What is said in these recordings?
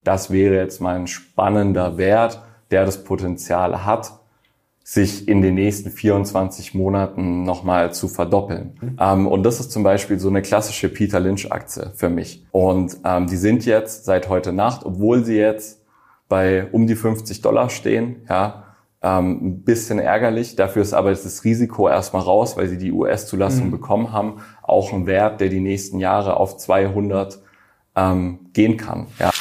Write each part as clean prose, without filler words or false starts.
das wäre jetzt mal ein spannender Wert, der das Potenzial hat, sich in den nächsten 24 Monaten nochmal zu verdoppeln. Und das ist zum Beispiel so eine klassische Peter Lynch-Aktie für mich. Und die sind jetzt seit heute Nacht, obwohl sie jetzt bei um die $50 stehen, ja, ein bisschen ärgerlich. Dafür ist aber das Risiko erstmal raus, weil sie die US-Zulassung bekommen haben. Auch ein Wert, der die nächsten Jahre auf 200 gehen kann. Ja.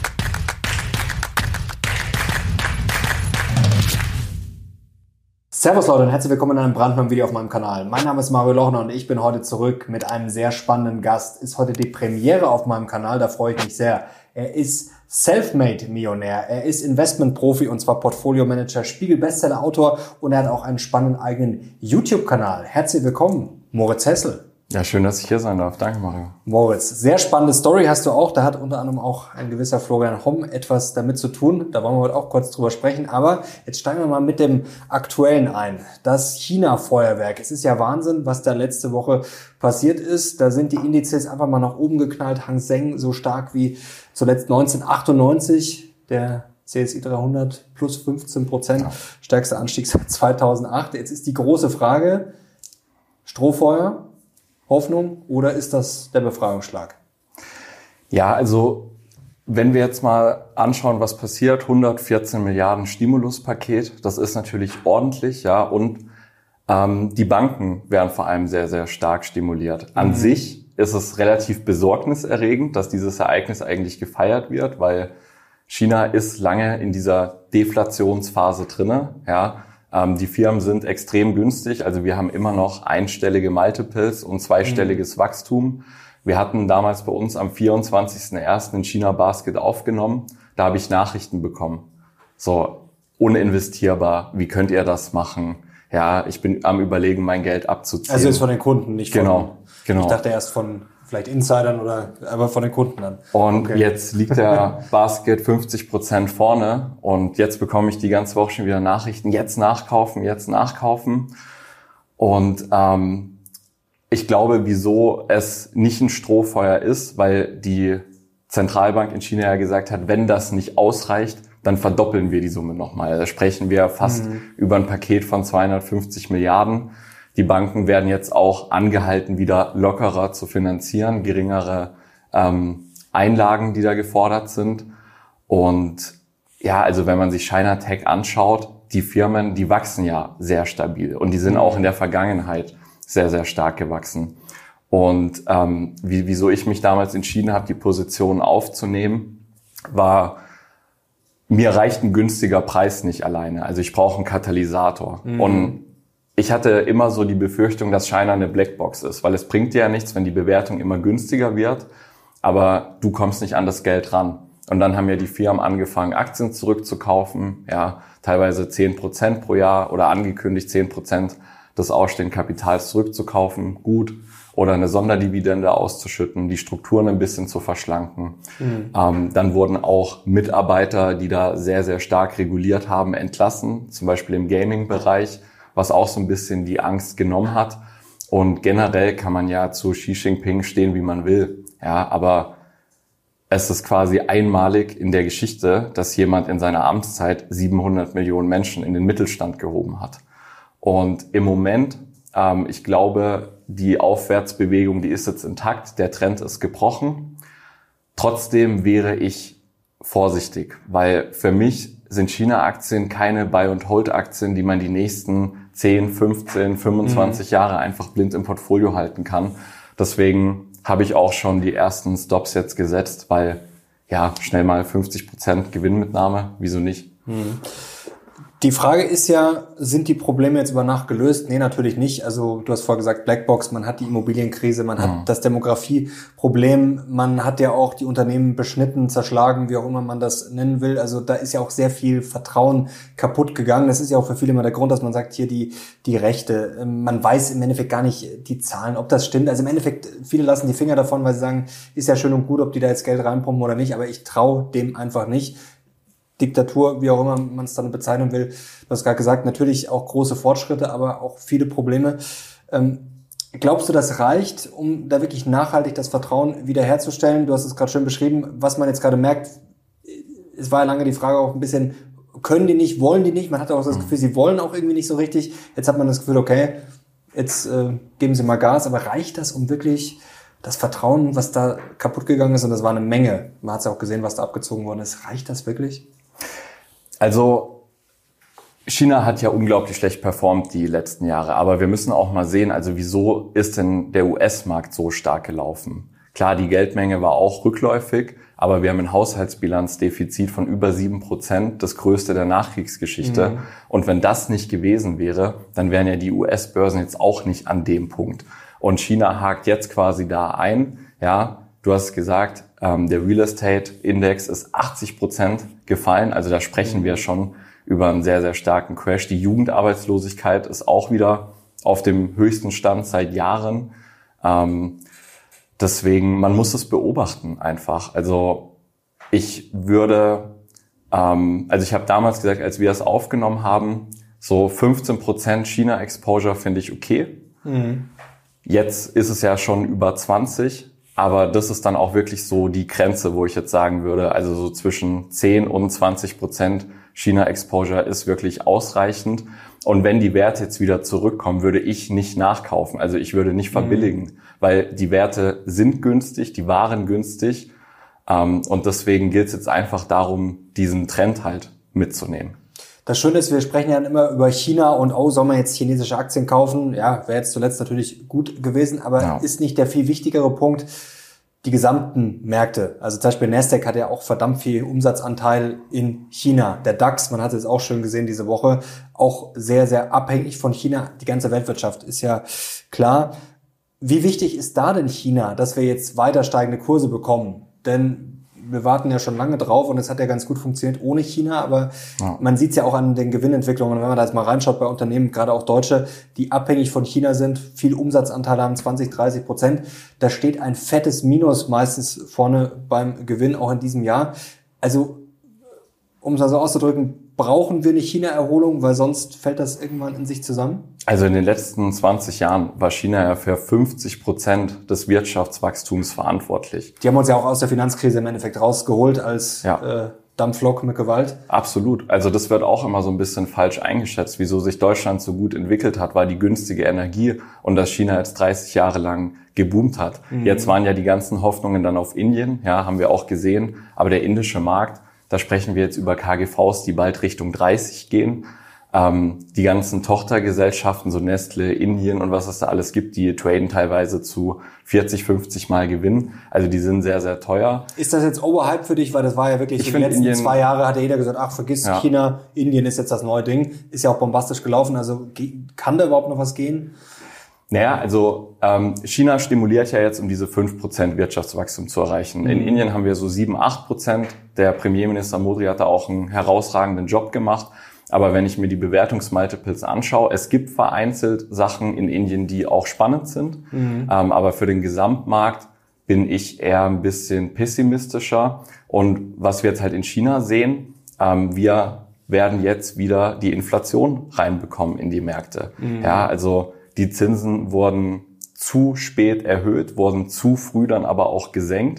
Servus Leute und herzlich willkommen in einem brandneuen Video auf meinem Kanal. Mein Name ist Mario Lochner und ich bin heute zurück mit einem sehr spannenden Gast. Ist heute die Premiere auf meinem Kanal, da freue ich mich sehr. Er ist Selfmade-Millionär, er ist Investmentprofi und zwar Portfolio-Manager, Spiegel-Bestseller-Autor und er hat auch einen spannenden eigenen YouTube-Kanal. Herzlich willkommen, Moritz Hessel. Ja, schön, dass ich hier sein darf. Danke, Mario. Moritz, sehr spannende Story hast du auch. Da hat unter anderem auch ein gewisser Florian Homm etwas damit zu tun. Da wollen wir heute auch kurz drüber sprechen. Aber jetzt steigen wir mal mit dem Aktuellen ein. Das China-Feuerwerk. Es ist ja Wahnsinn, was da letzte Woche passiert ist. Da sind die Indizes einfach mal nach oben geknallt. Hang Seng so stark wie zuletzt 1998. Der CSI 300 plus 15%. Ja. Stärkster Anstieg seit 2008. Jetzt ist die große Frage, Strohfeuer, Hoffnung oder ist das der Befreiungsschlag? Ja, also wenn wir jetzt mal anschauen, was passiert, 114 Milliarden Stimuluspaket, das ist natürlich ordentlich, ja, und die Banken werden vor allem sehr, sehr stark stimuliert. An sich ist es relativ besorgniserregend, dass dieses Ereignis eigentlich gefeiert wird, weil China ist lange in dieser Deflationsphase drinne, ja. Die Firmen sind extrem günstig, also wir haben immer noch einstellige Multiples und zweistelliges Wachstum. Wir hatten damals bei uns am 24.01. in China Basket aufgenommen, da habe ich Nachrichten bekommen. So, uninvestierbar, wie könnt ihr das machen? Ja, ich bin am Überlegen, mein Geld abzuziehen. Also ist von den Kunden, nicht von... Genau. Ich dachte erst von vielleicht Insidern aber von den Kunden dann. Und Jetzt liegt der Basket 50% vorne und jetzt bekomme ich die ganze Woche schon wieder Nachrichten, jetzt nachkaufen. Und ich glaube, wieso es nicht ein Strohfeuer ist, weil die Zentralbank in China ja gesagt hat, wenn das nicht ausreicht, dann verdoppeln wir die Summe nochmal. Da sprechen wir fast über ein Paket von 250 Milliarden. Die Banken werden jetzt auch angehalten, wieder lockerer zu finanzieren, geringere Einlagen, die da gefordert sind. Und ja, also wenn man sich China Tech anschaut, die Firmen, die wachsen ja sehr stabil und die sind auch in der Vergangenheit sehr, sehr stark gewachsen. Und wieso ich mich damals entschieden habe, die Position aufzunehmen, war, mir reicht ein günstiger Preis nicht alleine. Also ich brauche einen Katalysator. Und ich hatte immer so die Befürchtung, dass China eine Blackbox ist, weil es bringt dir ja nichts, wenn die Bewertung immer günstiger wird, aber du kommst nicht an das Geld ran. Und dann haben ja die Firmen angefangen, Aktien zurückzukaufen, ja, teilweise 10% pro Jahr oder angekündigt 10% des ausstehenden Kapitals zurückzukaufen, gut, oder eine Sonderdividende auszuschütten, die Strukturen ein bisschen zu verschlanken. Dann wurden auch Mitarbeiter, die da sehr, sehr stark reguliert haben, entlassen, zum Beispiel im Gaming-Bereich, was auch so ein bisschen die Angst genommen hat. Und generell kann man ja zu Xi Jinping stehen, wie man will. Ja, aber es ist quasi einmalig in der Geschichte, dass jemand in seiner Amtszeit 700 Millionen Menschen in den Mittelstand gehoben hat. Und im Moment, ich glaube, die Aufwärtsbewegung, die ist jetzt intakt, der Trend ist gebrochen. Trotzdem wäre ich vorsichtig, weil für mich sind China-Aktien keine Buy-and-Hold-Aktien, die man die nächsten 10, 15, 25 Jahre einfach blind im Portfolio halten kann. Deswegen habe ich auch schon die ersten Stops jetzt gesetzt, weil ja, schnell mal 50% Gewinnmitnahme, wieso nicht? Die Frage ist ja, sind die Probleme jetzt über Nacht gelöst? Nee, natürlich nicht. Also du hast vorher gesagt, Blackbox, man hat die Immobilienkrise, man hat das Demografieproblem, man hat ja auch die Unternehmen beschnitten, zerschlagen, wie auch immer man das nennen will. Also da ist ja auch sehr viel Vertrauen kaputt gegangen. Das ist ja auch für viele immer der Grund, dass man sagt, hier die Rechte. Man weiß im Endeffekt gar nicht die Zahlen, ob das stimmt. Also im Endeffekt, viele lassen die Finger davon, weil sie sagen, ist ja schön und gut, ob die da jetzt Geld reinpumpen oder nicht, aber ich traue dem einfach nicht. Diktatur, wie auch immer man es dann bezeichnen will. Du hast gerade gesagt, natürlich auch große Fortschritte, aber auch viele Probleme. Glaubst du, das reicht, um da wirklich nachhaltig das Vertrauen wiederherzustellen? Du hast es gerade schön beschrieben, was man jetzt gerade merkt. es war ja lange die Frage auch ein bisschen, können die nicht, wollen die nicht? Man hatte auch das Gefühl, sie wollen auch irgendwie nicht so richtig. Jetzt hat man das Gefühl, okay, jetzt geben sie mal Gas. Aber reicht das, um wirklich das Vertrauen, was da kaputt gegangen ist, und das war eine Menge, man hat es ja auch gesehen, was da abgezogen worden ist, reicht das wirklich? Also China hat ja unglaublich schlecht performt die letzten Jahre, aber wir müssen auch mal sehen, also wieso ist denn der US-Markt so stark gelaufen? Klar, die Geldmenge war auch rückläufig, aber wir haben ein Haushaltsbilanzdefizit von über 7%, das größte der Nachkriegsgeschichte. Mhm. Und wenn das nicht gewesen wäre, dann wären ja die US-Börsen jetzt auch nicht an dem Punkt. Und China hakt jetzt quasi da ein. Ja, du hast gesagt, der Real Estate Index ist 80% gefallen. Also da sprechen wir schon über einen sehr, sehr starken Crash. Die Jugendarbeitslosigkeit ist auch wieder auf dem höchsten Stand seit Jahren. Deswegen, man muss es beobachten einfach. Also ich habe damals gesagt, als wir es aufgenommen haben, so 15% China-Exposure finde ich okay. Mhm. Jetzt ist es ja schon über 20, aber das ist dann auch wirklich so die Grenze, wo ich jetzt sagen würde, also so zwischen 10 und 20% China-Exposure ist wirklich ausreichend. Und wenn die Werte jetzt wieder zurückkommen, würde ich nicht nachkaufen. Also ich würde nicht verbilligen, weil die Werte sind günstig, die waren günstig. Und deswegen gilt es jetzt einfach darum, diesen Trend halt mitzunehmen. Das Schöne ist, wir sprechen ja immer über China und soll man jetzt chinesische Aktien kaufen? Ja, wäre jetzt zuletzt natürlich gut gewesen, aber ist nicht der viel wichtigere Punkt die gesamten Märkte? Also zum Beispiel Nasdaq hat ja auch verdammt viel Umsatzanteil in China. Der DAX, man hat es auch schön gesehen diese Woche, auch sehr, sehr abhängig von China. Die ganze Weltwirtschaft ist ja klar. Wie wichtig ist da denn China, dass wir jetzt weiter steigende Kurse bekommen? Denn wir warten ja schon lange drauf und es hat ja ganz gut funktioniert ohne China, aber man sieht es ja auch an den Gewinnentwicklungen. Wenn man da jetzt mal reinschaut bei Unternehmen, gerade auch Deutsche, die abhängig von China sind, viel Umsatzanteil haben, 20-30%, da steht ein fettes Minus meistens vorne beim Gewinn, auch in diesem Jahr. Also, um es mal so auszudrücken, brauchen wir eine China-Erholung, weil sonst fällt das irgendwann in sich zusammen? Also in den letzten 20 Jahren war China ja für 50% des Wirtschaftswachstums verantwortlich. Die haben uns ja auch aus der Finanzkrise im Endeffekt rausgeholt als Dampflok mit Gewalt. Absolut. Also das wird auch immer so ein bisschen falsch eingeschätzt, wieso sich Deutschland so gut entwickelt hat, war die günstige Energie und dass China jetzt 30 Jahre lang geboomt hat. Mhm. Jetzt waren ja die ganzen Hoffnungen dann auf Indien, ja, haben wir auch gesehen, aber der indische Markt, da sprechen wir jetzt über KGVs, die bald Richtung 30 gehen. Die ganzen Tochtergesellschaften, so Nestle, Indien und was es da alles gibt, die traden teilweise zu 40, 50 Mal Gewinn. Also die sind sehr, sehr teuer. Ist das jetzt overhyped für dich? Weil das war ja wirklich, in den letzten 2 Jahren hat ja jeder gesagt, ach, vergiss China, Indien ist jetzt das neue Ding. Ist ja auch bombastisch gelaufen. Also kann da überhaupt noch was gehen? Naja, also China stimuliert ja jetzt, um diese 5% Wirtschaftswachstum zu erreichen. In Indien haben wir so 7, 8%. Der Premierminister Modi hat da auch einen herausragenden Job gemacht. Aber wenn ich mir die Bewertungsmultiples anschaue, es gibt vereinzelt Sachen in Indien, die auch spannend sind. Aber für den Gesamtmarkt bin ich eher ein bisschen pessimistischer. Und was wir jetzt halt in China sehen, wir werden jetzt wieder die Inflation reinbekommen in die Märkte. Ja, also die Zinsen wurden zu spät erhöht, wurden zu früh dann aber auch gesenkt.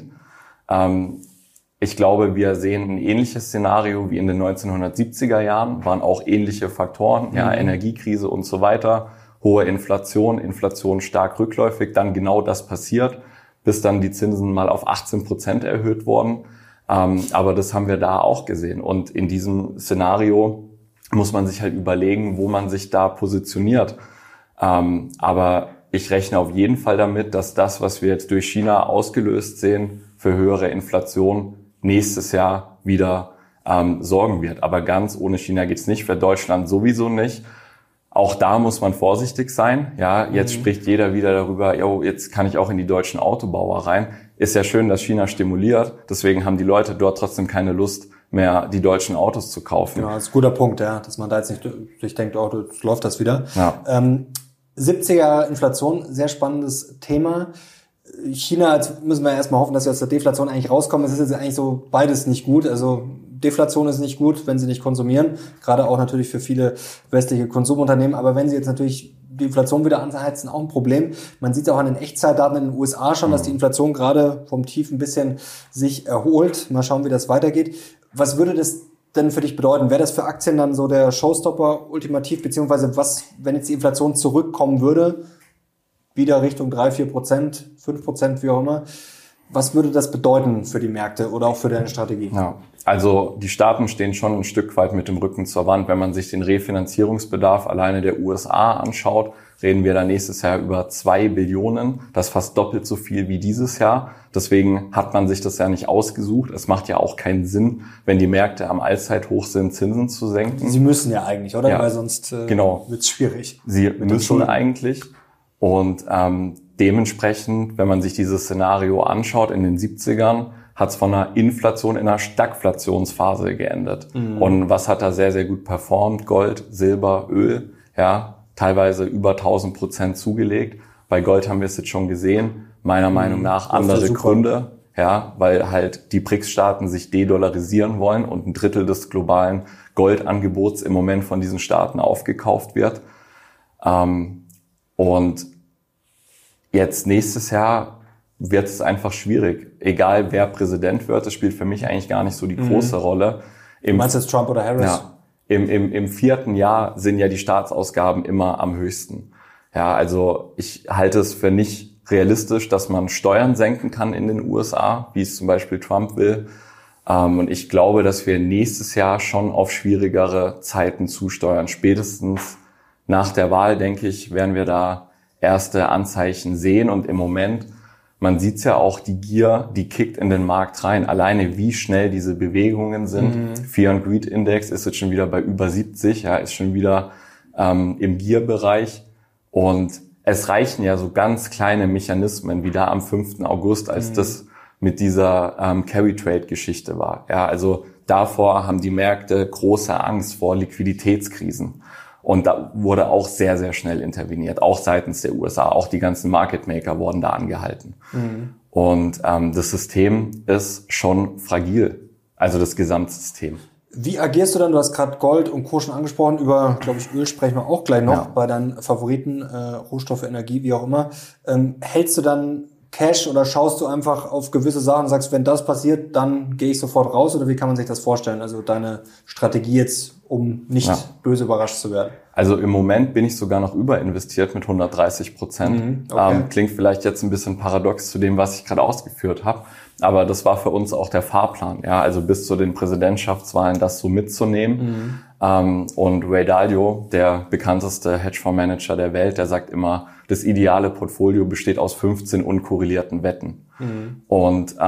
Ich glaube, wir sehen ein ähnliches Szenario wie in den 1970er Jahren, waren auch ähnliche Faktoren, ja, Energiekrise und so weiter, hohe Inflation, Inflation stark rückläufig, dann genau das passiert, bis dann die Zinsen mal auf 18% erhöht wurden. Aber das haben wir da auch gesehen. Und in diesem Szenario muss man sich halt überlegen, wo man sich da positioniert. Aber ich rechne auf jeden Fall damit, dass das, was wir jetzt durch China ausgelöst sehen, für höhere Inflation nächstes Jahr wieder sorgen wird. Aber ganz ohne China geht's nicht, für Deutschland sowieso nicht. Auch da muss man vorsichtig sein. Ja, jetzt spricht jeder wieder darüber, jetzt kann ich auch in die deutschen Autobauer rein. Ist ja schön, dass China stimuliert. Deswegen haben die Leute dort trotzdem keine Lust mehr, die deutschen Autos zu kaufen. Ja, das ist ein guter Punkt, ja, dass man da jetzt nicht sich denkt, jetzt läuft das wieder. Ja. 70er Inflation, sehr spannendes Thema. China, jetzt müssen wir erstmal hoffen, dass wir aus der Deflation eigentlich rauskommen. Es ist jetzt eigentlich so beides nicht gut. Also Deflation ist nicht gut, wenn sie nicht konsumieren. Gerade auch natürlich für viele westliche Konsumunternehmen. Aber wenn sie jetzt natürlich die Inflation wieder anheizen, auch ein Problem. Man sieht auch an den Echtzeitdaten in den USA schon, dass die Inflation gerade vom Tief ein bisschen sich erholt. Mal schauen, wie das weitergeht. Was würde das denn für dich bedeuten? Wäre das für Aktien dann so der Showstopper ultimativ, beziehungsweise was, wenn jetzt die Inflation zurückkommen würde, wieder Richtung 3-4%, 5%, wie auch immer, was würde das bedeuten für die Märkte oder auch für deine Strategie? Ja, also die Staaten stehen schon ein Stück weit mit dem Rücken zur Wand. Wenn man sich den Refinanzierungsbedarf alleine der USA anschaut, reden wir da nächstes Jahr über 2 Billionen. Das ist fast doppelt so viel wie dieses Jahr. Deswegen hat man sich das ja nicht ausgesucht. Es macht ja auch keinen Sinn, wenn die Märkte am Allzeithoch sind, Zinsen zu senken. Sie müssen ja eigentlich, oder? Ja, weil sonst genau. wird es schwierig. Sie müssen eigentlich. Und dementsprechend, wenn man sich dieses Szenario anschaut, in den 70ern hat es von einer Inflation in einer Stagflationsphase geendet. Und was hat da sehr, sehr gut performt? Gold, Silber, Öl, ja, teilweise über 1000% zugelegt. Bei Gold haben wir es jetzt schon gesehen. Meiner Meinung nach andere Gründe, ja, weil halt die BRICS-Staaten sich dedollarisieren wollen und ein Drittel des globalen Goldangebots im Moment von diesen Staaten aufgekauft wird. Und jetzt nächstes Jahr wird es einfach schwierig. Egal wer Präsident wird, das spielt für mich eigentlich gar nicht so die große Rolle. Du meinst jetzt Trump oder Harris? Ja. Im 4. Jahr sind ja die Staatsausgaben immer am höchsten. Ja, also ich halte es für nicht realistisch, dass man Steuern senken kann in den USA, wie es zum Beispiel Trump will. Und ich glaube, dass wir nächstes Jahr schon auf schwierigere Zeiten zusteuern. Spätestens nach der Wahl, denke ich, werden wir da erste Anzeichen sehen. Und im Moment, man sieht's ja auch, die Gier, die kickt in den Markt rein. Alleine wie schnell diese Bewegungen sind. Fear and Greed Index ist jetzt schon wieder bei über 70, ja, ist schon wieder im Gier-Bereich. Und es reichen ja so ganz kleine Mechanismen, wie da am 5. August, als das mit dieser Carry-Trade-Geschichte war. Ja, also davor haben die Märkte große Angst vor Liquiditätskrisen. Und da wurde auch sehr, sehr schnell interveniert, auch seitens der USA. Auch die ganzen Market Maker wurden da angehalten. Und das System ist schon fragil, also das Gesamtsystem. Wie agierst du dann? Du hast gerade Gold und Co. schon angesprochen. Über, glaube ich, Öl sprechen wir auch gleich noch bei deinen Favoriten, Rohstoffe, Energie, wie auch immer. Hältst du dann Cash oder schaust du einfach auf gewisse Sachen und sagst, wenn das passiert, dann gehe ich sofort raus? Oder wie kann man sich das vorstellen? Also deine Strategie jetzt, um nicht böse überrascht zu werden. Also im Moment bin ich sogar noch überinvestiert mit 130%. Okay. Klingt vielleicht jetzt ein bisschen paradox zu dem, was ich gerade ausgeführt habe. Aber das war für uns auch der Fahrplan, ja, also bis zu den Präsidentschaftswahlen das so mitzunehmen. Und Ray Dalio, der bekannteste Hedgefondsmanager der Welt, der sagt immer, das ideale Portfolio besteht aus 15 unkorrelierten Wetten. Und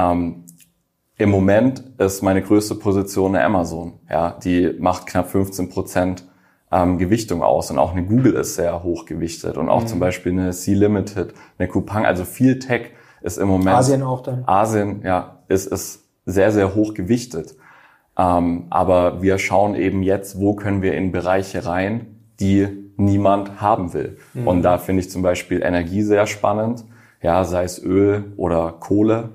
im Moment ist meine größte Position eine Amazon, ja, die macht knapp 15% Gewichtung aus, und auch eine Google ist sehr hoch gewichtet und auch zum Beispiel eine C-Limited, eine Coupang, also viel Tech ist im Moment. Asien auch dann? Asien, ja, ist sehr, sehr hoch gewichtet. Aber wir schauen eben jetzt, wo können wir in Bereiche rein, die niemand haben will. Und da finde ich zum Beispiel Energie sehr spannend, ja, sei es Öl oder Kohle.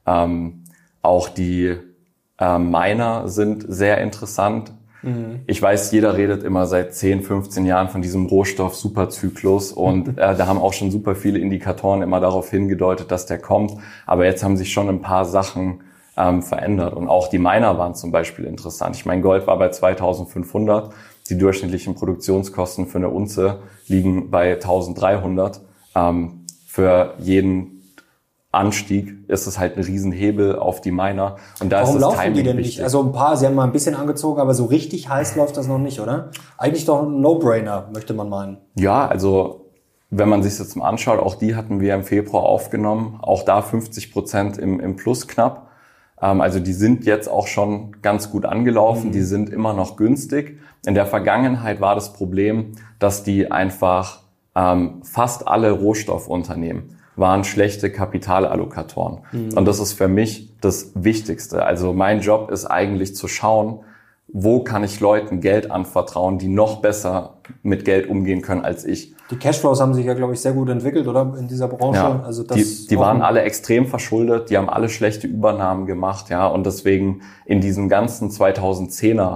Auch die Miner sind sehr interessant. Ich weiß, jeder redet immer seit 10, 15 Jahren von diesem Rohstoff-Superzyklus und da haben auch schon super viele Indikatoren immer darauf hingedeutet, dass der kommt. Aber jetzt haben sich schon ein paar Sachen verändert und auch die Miner waren zum Beispiel interessant. Ich meine, Gold war bei 2.500, die durchschnittlichen Produktionskosten für eine Unze liegen bei 1.300. Für jeden Anstieg ist es halt ein Riesenhebel auf die Miner. Und da Warum ist das laufen Timing die denn wichtig. nicht? Also ein paar, sie haben mal ein bisschen angezogen, aber so richtig heiß läuft das noch nicht, oder? Eigentlich doch ein No-Brainer, möchte man meinen. Ja, also wenn man sich jetzt mal anschaut, auch die hatten wir im Februar aufgenommen. Auch da 50% im Plus knapp. Also die sind jetzt auch schon ganz gut angelaufen. Die sind immer noch günstig. In der Vergangenheit war das Problem, dass die einfach fast alle Rohstoffunternehmen waren schlechte Kapitalallokatoren. Und das ist für mich das Wichtigste. Also mein Job ist eigentlich zu schauen, wo kann ich Leuten Geld anvertrauen, die noch besser mit Geld umgehen können als ich. Die Cashflows haben sich ja, glaube ich, sehr gut entwickelt, oder? In dieser Branche. Ja, Also das die waren alle extrem verschuldet, die haben alle schlechte Übernahmen gemacht, ja. Und deswegen in diesem ganzen 2010er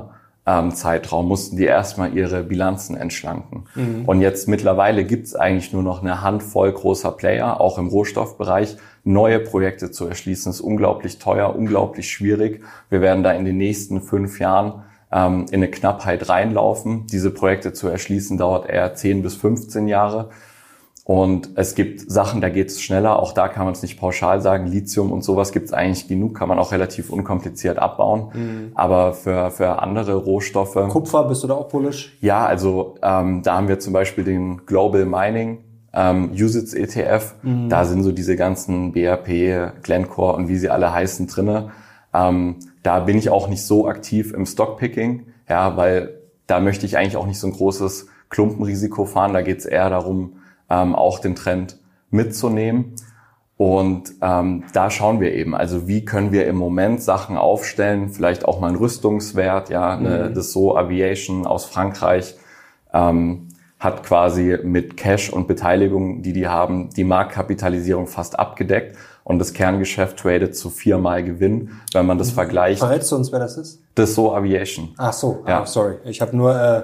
Zeitraum mussten die erstmal ihre Bilanzen entschlanken. Und jetzt mittlerweile gibt's eigentlich nur noch eine Handvoll großer Player, auch im Rohstoffbereich. Neue Projekte zu erschließen ist unglaublich teuer, unglaublich schwierig. Wir werden da in den nächsten 5 Jahren in eine Knappheit reinlaufen. Diese Projekte zu erschließen dauert eher 10 bis 15 Jahre. Und es gibt Sachen, da geht es schneller. Auch da kann man es nicht pauschal sagen. Lithium und sowas gibt es eigentlich genug, kann man auch relativ unkompliziert abbauen. Aber für andere Rohstoffe... Kupfer, bist du da auch bullish? Ja, also da haben wir zum Beispiel den Global Mining USITS ETF. Da sind so diese ganzen BHP, Glencore und wie sie alle heißen drinne. Da bin ich auch nicht so aktiv im Stockpicking, ja, weil da möchte ich eigentlich auch nicht so ein großes Klumpenrisiko fahren. Da geht es eher darum, auch den Trend mitzunehmen. Und da schauen wir eben, also wie können wir im Moment Sachen aufstellen, vielleicht auch mal einen Rüstungswert, ja, eine Dassault Aviation aus Frankreich hat quasi mit Cash und Beteiligung, die haben, die Marktkapitalisierung fast abgedeckt. Und das Kerngeschäft tradet zu 4-mal Gewinn, wenn man das vergleicht. Verrätst du uns, wer das ist? Dassault Aviation. Ach so, ja. Sorry. Ich habe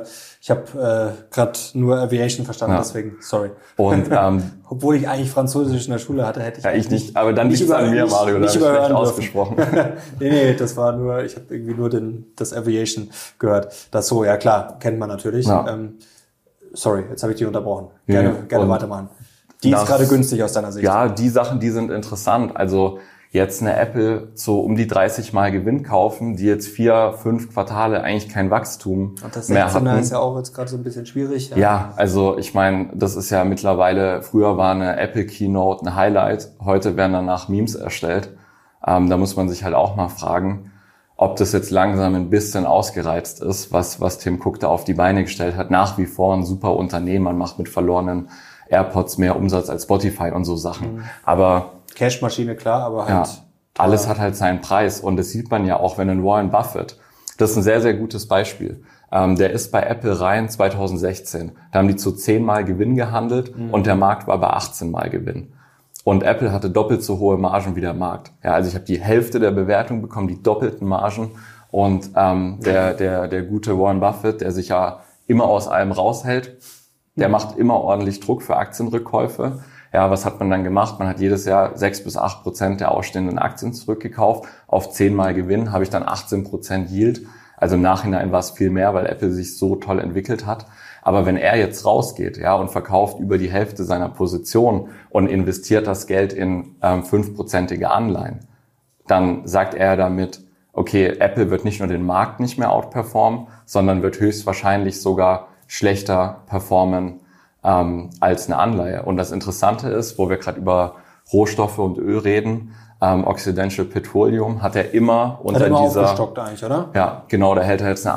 gerade nur Aviation verstanden, deswegen, sorry. Und obwohl ich eigentlich Französisch in der Schule hatte, hätte ich... Ja, ich nicht, aber dann liegt es an mir, Mario, da habe ich schlecht ausgesprochen. Nee, das war nur, ich habe irgendwie nur das Aviation gehört. Dassault, ja klar, kennt man natürlich. Ja. Sorry, jetzt habe ich dich unterbrochen. Gerne weitermachen. Die ist gerade günstig aus deiner Sicht. Ja, die Sachen, die sind interessant. Also jetzt eine Apple so um die 30 Mal Gewinn kaufen, die jetzt 4-5 Quartale eigentlich kein Wachstum mehr hatten. Das ist ja auch jetzt gerade so ein bisschen schwierig. Ja, also ich meine, das ist ja mittlerweile, früher war eine Apple Keynote ein Highlight, heute werden danach Memes erstellt. Da muss man sich halt auch mal fragen, ob das jetzt langsam ein bisschen ausgereizt ist, was Tim Cook da auf die Beine gestellt hat. Nach wie vor ein super Unternehmen, man macht mit verlorenen AirPods mehr Umsatz als Spotify und so Sachen. Aber Cashmaschine, klar, aber halt... Ja, alles hat halt seinen Preis. Und das sieht man ja auch, wenn ein Warren Buffett, das ist ein sehr, sehr gutes Beispiel. Der ist bei Apple rein 2016. Da haben die zu 10 Mal Gewinn gehandelt und der Markt war bei 18 Mal Gewinn. Und Apple hatte doppelt so hohe Margen wie der Markt. Ja, also ich habe die Hälfte der Bewertung bekommen, die doppelten Margen. Und der gute Warren Buffett, der sich ja immer aus allem raushält, der macht immer ordentlich Druck für Aktienrückkäufe. Ja, was hat man dann gemacht? Man hat jedes Jahr 6-8% der ausstehenden Aktien zurückgekauft. Auf 10 Mal Gewinn habe ich dann 18% Yield. Also im Nachhinein war es viel mehr, weil Apple sich so toll entwickelt hat. Aber wenn er jetzt rausgeht, ja, und verkauft über die Hälfte seiner Position und investiert das Geld in 5%ige Anleihen, dann sagt er damit, okay, Apple wird nicht nur den Markt nicht mehr outperformen, sondern wird höchstwahrscheinlich sogar schlechter performen als eine Anleihe. Und das Interessante ist, wo wir gerade über Rohstoffe und Öl reden, Occidental Petroleum hat er immer unter dieser... aufgestockt eigentlich, oder? Ja, genau, da hält er jetzt eine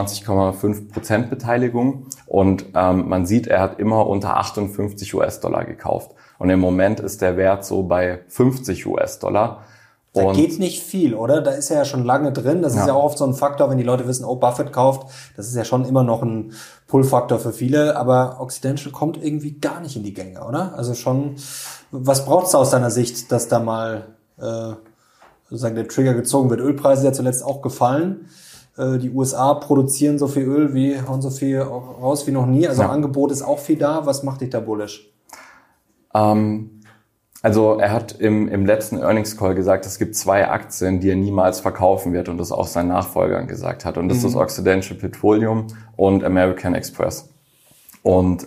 28,5% Beteiligung und man sieht, er hat immer unter 58 US-Dollar gekauft. Und im Moment ist der Wert so bei 50 US-Dollar. Da geht nicht viel, oder? Da ist er ja schon lange drin. Das ist ja auch oft so ein Faktor, wenn die Leute wissen, oh, Buffett kauft. Das ist ja schon immer noch ein Pull-Faktor für viele. Aber Occidental kommt irgendwie gar nicht in die Gänge, oder? Also schon, was braucht's da aus deiner Sicht, dass da mal sozusagen der Trigger gezogen wird? Ölpreise sind ja zuletzt auch gefallen. Die USA produzieren so viel Öl hauen so viel raus wie noch nie. Also Angebot ist auch viel da. Was macht dich da bullish? Also er hat im letzten Earnings Call gesagt, es gibt 2 Aktien, die er niemals verkaufen wird und das auch sein Nachfolger gesagt hat. Und das ist Occidental Petroleum und American Express. Und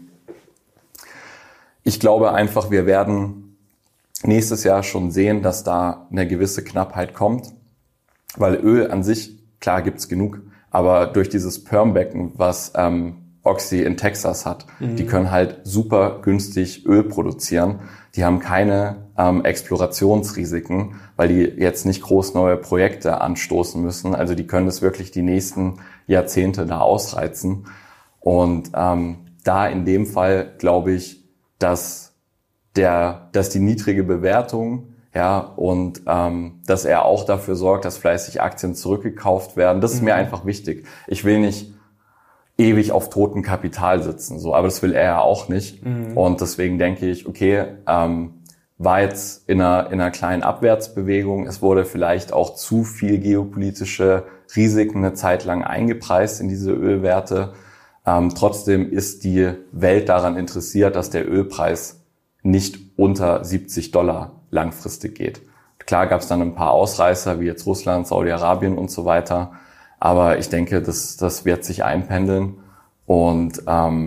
ich glaube einfach, wir werden nächstes Jahr schon sehen, dass da eine gewisse Knappheit kommt. Weil Öl an sich, klar gibt's genug, aber durch dieses Permbecken, was Oxy in Texas hat, die können halt super günstig Öl produzieren. Die haben keine Explorationsrisiken, weil die jetzt nicht groß neue Projekte anstoßen müssen. Also die können das wirklich die nächsten Jahrzehnte da ausreizen. Und da in dem Fall glaube ich, dass die niedrige Bewertung, ja, und dass er auch dafür sorgt, dass fleißig Aktien zurückgekauft werden, das ist mir einfach wichtig. Ich will nicht ewig auf totem Kapital sitzen, so, aber das will er ja auch nicht. Und deswegen denke ich, okay, war jetzt in einer kleinen Abwärtsbewegung. Es wurde vielleicht auch zu viel geopolitische Risiken eine Zeit lang eingepreist in diese Ölwerte. Trotzdem ist die Welt daran interessiert, dass der Ölpreis nicht unter $70 langfristig geht. Klar gab es dann ein paar Ausreißer, wie jetzt Russland, Saudi-Arabien und so weiter. Aber ich denke, das wird sich einpendeln. Und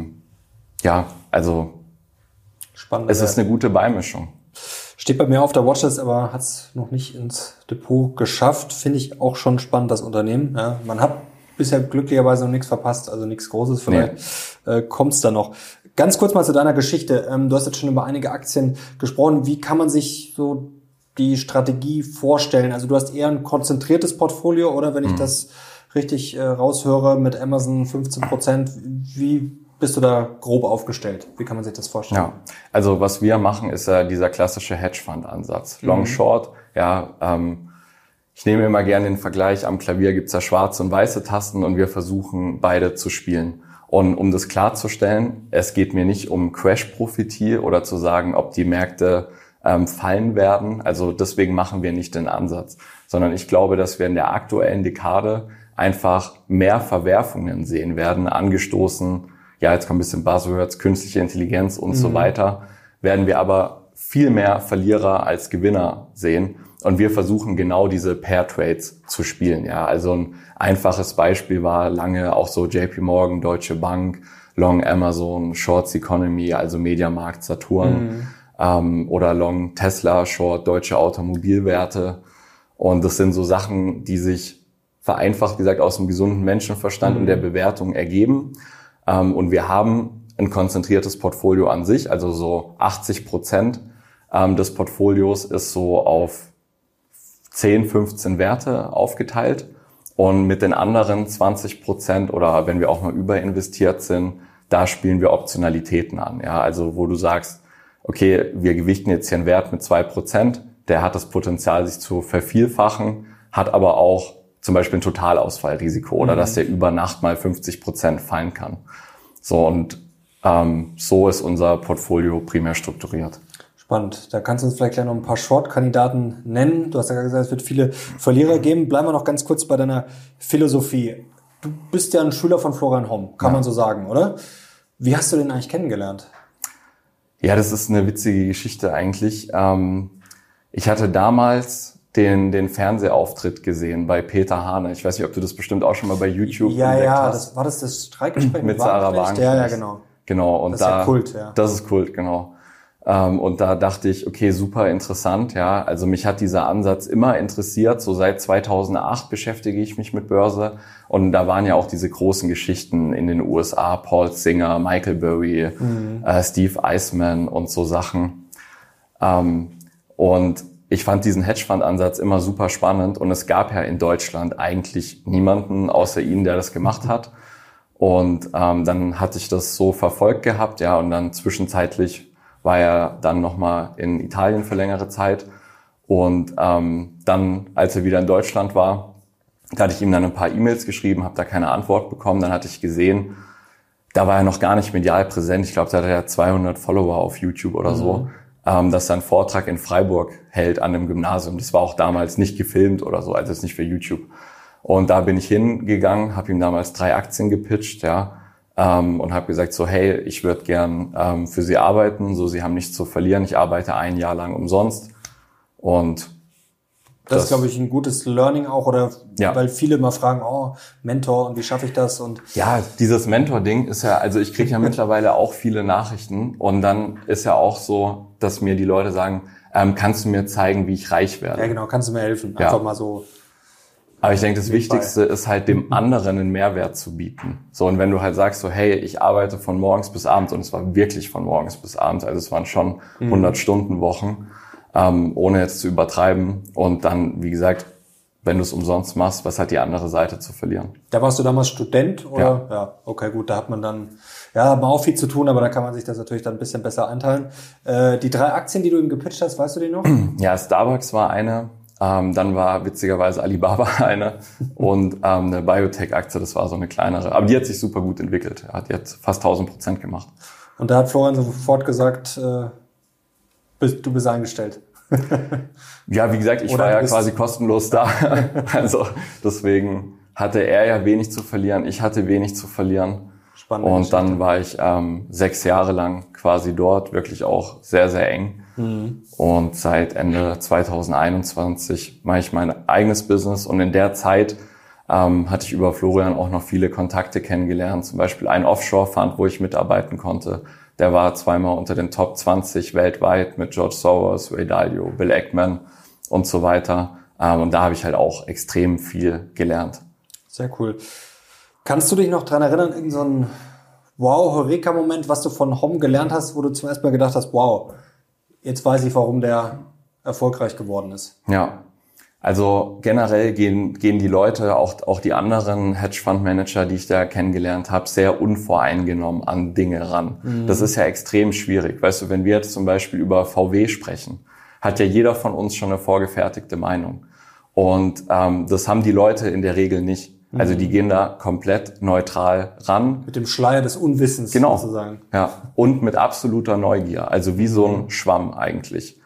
also spannend. Es ist eine gute Beimischung. Steht bei mir auf der Watchlist, aber hat es noch nicht ins Depot geschafft. Finde ich auch schon spannend, das Unternehmen. Ja, man hat bisher glücklicherweise noch nichts verpasst, also nichts Großes. Vielleicht kommt es da noch. Ganz kurz mal zu deiner Geschichte. Du hast jetzt schon über einige Aktien gesprochen. Wie kann man sich so die Strategie vorstellen? Also du hast eher ein konzentriertes Portfolio oder wenn ich das richtig raushöre mit Amazon 15%, wie bist du da grob aufgestellt? Wie kann man sich das vorstellen? Ja, also was wir machen, ist ja dieser klassische Hedgefonds-Ansatz. Long, Short, ich nehme immer gerne den Vergleich, am Klavier gibt's ja schwarze und weiße Tasten und wir versuchen beide zu spielen. Und um das klarzustellen, es geht mir nicht um Crash-Prophetie oder zu sagen, ob die Märkte fallen werden. Also deswegen machen wir nicht den Ansatz, sondern ich glaube, dass wir in der aktuellen Dekade einfach mehr Verwerfungen sehen werden, angestoßen, jetzt kommt ein bisschen Buzzwords, künstliche Intelligenz und so weiter, werden wir aber viel mehr Verlierer als Gewinner sehen. Und wir versuchen genau diese Pair Trades zu spielen. Ja, also ein einfaches Beispiel war lange auch so JP Morgan, Deutsche Bank, Long Amazon, Shorts Economy, also Mediamarkt, Saturn, oder Long Tesla, Short Deutsche Automobilwerte. Und das sind so Sachen, die sich vereinfacht gesagt aus dem gesunden Menschenverstand und der Bewertung ergeben. Und wir haben ein konzentriertes Portfolio an sich, also so 80% des Portfolios ist so auf 10, 15 Werte aufgeteilt und mit den anderen 20% oder wenn wir auch mal überinvestiert sind, da spielen wir Optionalitäten an. Ja, also wo du sagst, okay, wir gewichten jetzt hier einen Wert mit 2%, der hat das Potenzial, sich zu vervielfachen, hat aber auch zum Beispiel ein Totalausfallrisiko oder dass der über Nacht mal 50% fallen kann. So und so ist unser Portfolio primär strukturiert. Spannend. Da kannst du uns vielleicht gleich noch ein paar Short-Kandidaten nennen. Du hast ja gesagt, es wird viele Verlierer geben. Bleiben wir noch ganz kurz bei deiner Philosophie. Du bist ja ein Schüler von Florian Homm, kann man so sagen, oder? Wie hast du den eigentlich kennengelernt? Ja, das ist eine witzige Geschichte eigentlich. Ich hatte damals den Fernsehauftritt gesehen bei Peter Hane. Ich weiß nicht, ob du das bestimmt auch schon mal bei YouTube entdeckt hast. War das Streikgespräch mit Sarah Wagenknecht? Ja, genau. Genau. Und das ist ja Kult, ja. Das ist Kult, genau. Und da dachte ich, okay, super interessant, ja. Also mich hat dieser Ansatz immer interessiert. So seit 2008 beschäftige ich mich mit Börse. Und da waren ja auch diese großen Geschichten in den USA. Paul Singer, Michael Burry, Steve Eisman und so Sachen. Und ich fand diesen Hedgefonds-Ansatz immer super spannend. Und es gab ja in Deutschland eigentlich niemanden außer ihn, der das gemacht hat. Und dann hatte ich das so verfolgt gehabt, ja. Und dann zwischenzeitlich war er dann nochmal in Italien für längere Zeit. Und dann, als er wieder in Deutschland war, da hatte ich ihm dann ein paar E-Mails geschrieben, habe da keine Antwort bekommen. Dann hatte ich gesehen, da war er noch gar nicht medial präsent. Ich glaube, da hatte er 200 Follower auf YouTube oder so, dass er einen Vortrag in Freiburg hält an einem Gymnasium. Das war auch damals nicht gefilmt oder so, also jetzt nicht für YouTube. Und da bin ich hingegangen, habe ihm damals 3 Aktien gepitcht, ja. Und habe gesagt so, hey, ich würde gern für Sie arbeiten, so Sie haben nichts zu verlieren, ich arbeite 1 Jahr lang umsonst. Und das ist, glaube ich, ein gutes Learning auch, oder weil viele mal fragen, Mentor und wie schaffe ich das? Und ja, dieses Mentor-Ding ist ja, also ich kriege ja mittlerweile auch viele Nachrichten und dann ist ja auch so, dass mir die Leute sagen, kannst du mir zeigen, wie ich reich werde? Ja, genau, kannst du mir helfen? Einfach mal so. Aber ich denke, das Wichtigste ist halt, dem anderen einen Mehrwert zu bieten. So, und wenn du halt sagst so, hey, ich arbeite von morgens bis abends, und es war wirklich von morgens bis abends, also es waren schon 100-Stunden-Wochen, ohne jetzt zu übertreiben. Und dann, wie gesagt, wenn du es umsonst machst, was hat die andere Seite zu verlieren? Da warst du damals Student, oder? Ja, okay, gut, da hat man dann, hat man auch viel zu tun, aber da kann man sich das natürlich dann ein bisschen besser einteilen. Die 3 Aktien, die du ihm gepitcht hast, weißt du die noch? Ja, Starbucks war eine. Dann war witzigerweise Alibaba eine und eine Biotech-Aktie, das war so eine kleinere. Aber die hat sich super gut entwickelt. Die hat fast 1000% gemacht. Und da hat Florian sofort gesagt, Du bist angestellt. Ja, wie gesagt, ich war ja quasi kostenlos da. Also deswegen hatte er ja wenig zu verlieren, ich hatte wenig zu verlieren. Spannend. Und dann war ich 6 Jahre lang quasi dort, wirklich auch sehr, sehr eng. Mhm. Und seit Ende 2021 mache ich mein eigenes Business. Und in der Zeit hatte ich über Florian auch noch viele Kontakte kennengelernt. Zum Beispiel einen Offshore-Fund, wo ich mitarbeiten konnte. Der war zweimal unter den Top 20 weltweit mit George Soros, Ray Dalio, Bill Ackman und so weiter. Und da habe ich halt auch extrem viel gelernt. Sehr cool. Kannst du dich noch dran erinnern, irgend so ein Wow-Heureka-Moment, was du von Hom gelernt hast, wo du zum ersten Mal gedacht hast, wow, jetzt weiß ich, warum der erfolgreich geworden ist? Ja, also generell gehen die Leute, auch die anderen Hedgefonds-Manager, die ich da kennengelernt habe, sehr unvoreingenommen an Dinge ran. Mhm. Das ist ja extrem schwierig. Weißt du, wenn wir jetzt zum Beispiel über VW sprechen, hat ja jeder von uns schon eine vorgefertigte Meinung. Und das haben die Leute in der Regel nicht. Also die gehen da komplett neutral ran. Mit dem Schleier des Unwissens sozusagen. Ja, und mit absoluter Neugier. Also wie so ein Schwamm eigentlich.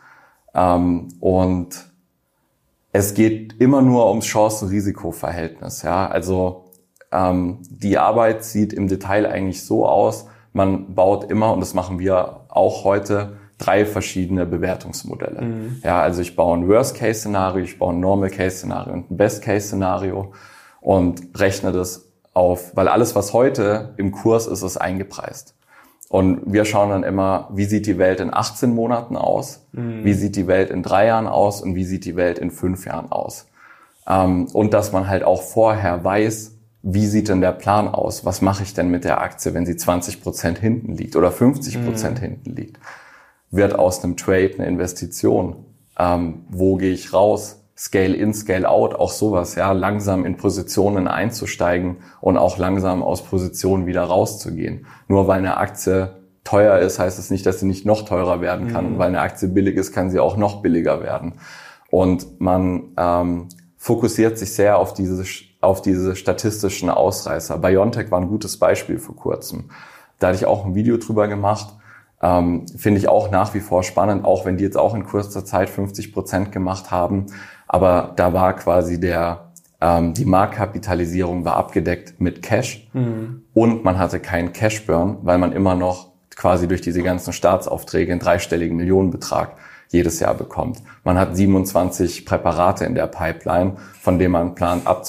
Und es geht immer nur ums Chancen-Risiko-Verhältnis. Ja, also die Arbeit sieht im Detail eigentlich so aus, man baut immer, und das machen wir auch heute, 3 verschiedene Bewertungsmodelle. Mhm. Ja, also ich baue ein Worst-Case-Szenario, ich baue ein Normal-Case-Szenario und ein Best-Case-Szenario und rechne das auf, weil alles, was heute im Kurs ist, ist eingepreist. Und wir schauen dann immer, wie sieht die Welt in 18 Monaten aus, wie sieht die Welt in 3 Jahren aus und wie sieht die Welt in 5 Jahren aus. Und dass man halt auch vorher weiß, wie sieht denn der Plan aus, was mache ich denn mit der Aktie, wenn sie 20% hinten liegt oder 50% hinten liegt. Wird aus einem Trade eine Investition? Wo gehe ich raus? Scale in, Scale out, auch sowas, ja, langsam in Positionen einzusteigen und auch langsam aus Positionen wieder rauszugehen. Nur weil eine Aktie teuer ist, heißt es nicht, dass sie nicht noch teurer werden kann. Und weil eine Aktie billig ist, kann sie auch noch billiger werden. Und man fokussiert sich sehr auf diese statistischen Ausreißer. BioNTech war ein gutes Beispiel vor kurzem. Da hatte ich auch ein Video drüber gemacht. Finde ich auch nach wie vor spannend, auch wenn die jetzt auch in kurzer Zeit 50% gemacht haben. Aber da war quasi die Marktkapitalisierung war abgedeckt mit Cash und man hatte keinen Cashburn, weil man immer noch quasi durch diese ganzen Staatsaufträge einen 3-stelligen Millionenbetrag jedes Jahr bekommt. Man hat 27 Präparate in der Pipeline, von denen man plant, ab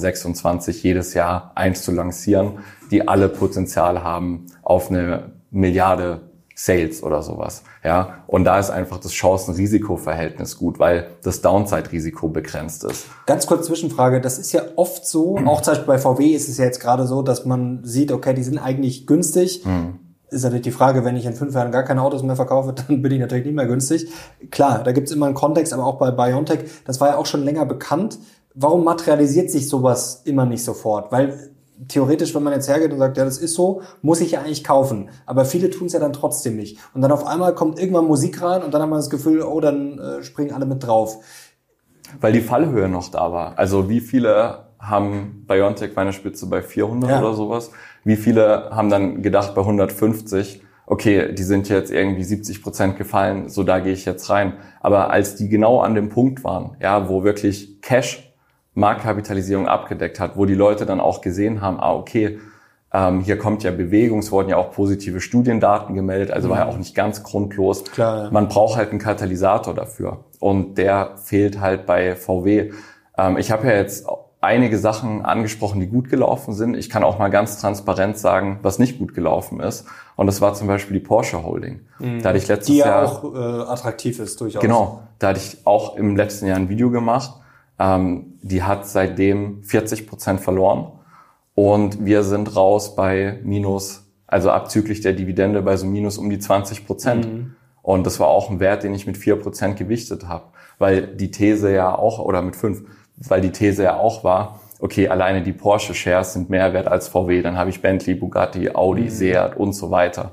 2026 jedes Jahr 1 zu lancieren, die alle Potenzial haben auf 1 Milliarde Sales oder sowas, ja. Und da ist einfach das Chancen-Risiko-Verhältnis gut, weil das Downside-Risiko begrenzt ist. Ganz kurz Zwischenfrage, das ist ja oft so, auch zum Beispiel bei VW ist es ja jetzt gerade so, dass man sieht, okay, die sind eigentlich günstig. Ist natürlich die Frage, wenn ich in 5 Jahren gar keine Autos mehr verkaufe, dann bin ich natürlich nicht mehr günstig. Klar, da gibt's immer einen Kontext, aber auch bei BioNTech, das war ja auch schon länger bekannt. Warum materialisiert sich sowas immer nicht sofort? Weil theoretisch, wenn man jetzt hergeht und sagt, ja, das ist so, muss ich ja eigentlich kaufen. Aber viele tun es ja dann trotzdem nicht. Und dann auf einmal kommt irgendwann Musik rein und dann hat man das Gefühl, oh, dann springen alle mit drauf. Weil die Fallhöhe noch da war. Also wie viele haben BioNTech bei einer Spitze bei 400 oder sowas? Wie viele haben dann gedacht bei 150, okay, die sind jetzt irgendwie 70% gefallen, so da gehe ich jetzt rein. Aber als die genau an dem Punkt waren, ja, wo wirklich Cash Marktkapitalisierung abgedeckt hat, wo die Leute dann auch gesehen haben, okay, hier kommt ja Bewegung, es wurden ja auch positive Studiendaten gemeldet, also war ja auch nicht ganz grundlos. Klar, ja. Man braucht halt einen Katalysator dafür und der fehlt halt bei VW. Ich habe ja jetzt einige Sachen angesprochen, die gut gelaufen sind. Ich kann auch mal ganz transparent sagen, was nicht gut gelaufen ist. Und das war zum Beispiel die Porsche Holding. Da hatte ich letztes Jahr, die ja auch attraktiv ist durchaus. Genau, da hatte ich auch im letzten Jahr ein Video gemacht. Die hat seitdem 40% verloren und wir sind raus bei minus, also abzüglich der Dividende bei so minus um die 20%. Und das war auch ein Wert, den ich mit 4% gewichtet habe, weil die These ja auch, oder mit 5, weil die These ja auch war, okay, alleine die Porsche-Shares sind mehr wert als VW, dann habe ich Bentley, Bugatti, Audi, Seat und so weiter.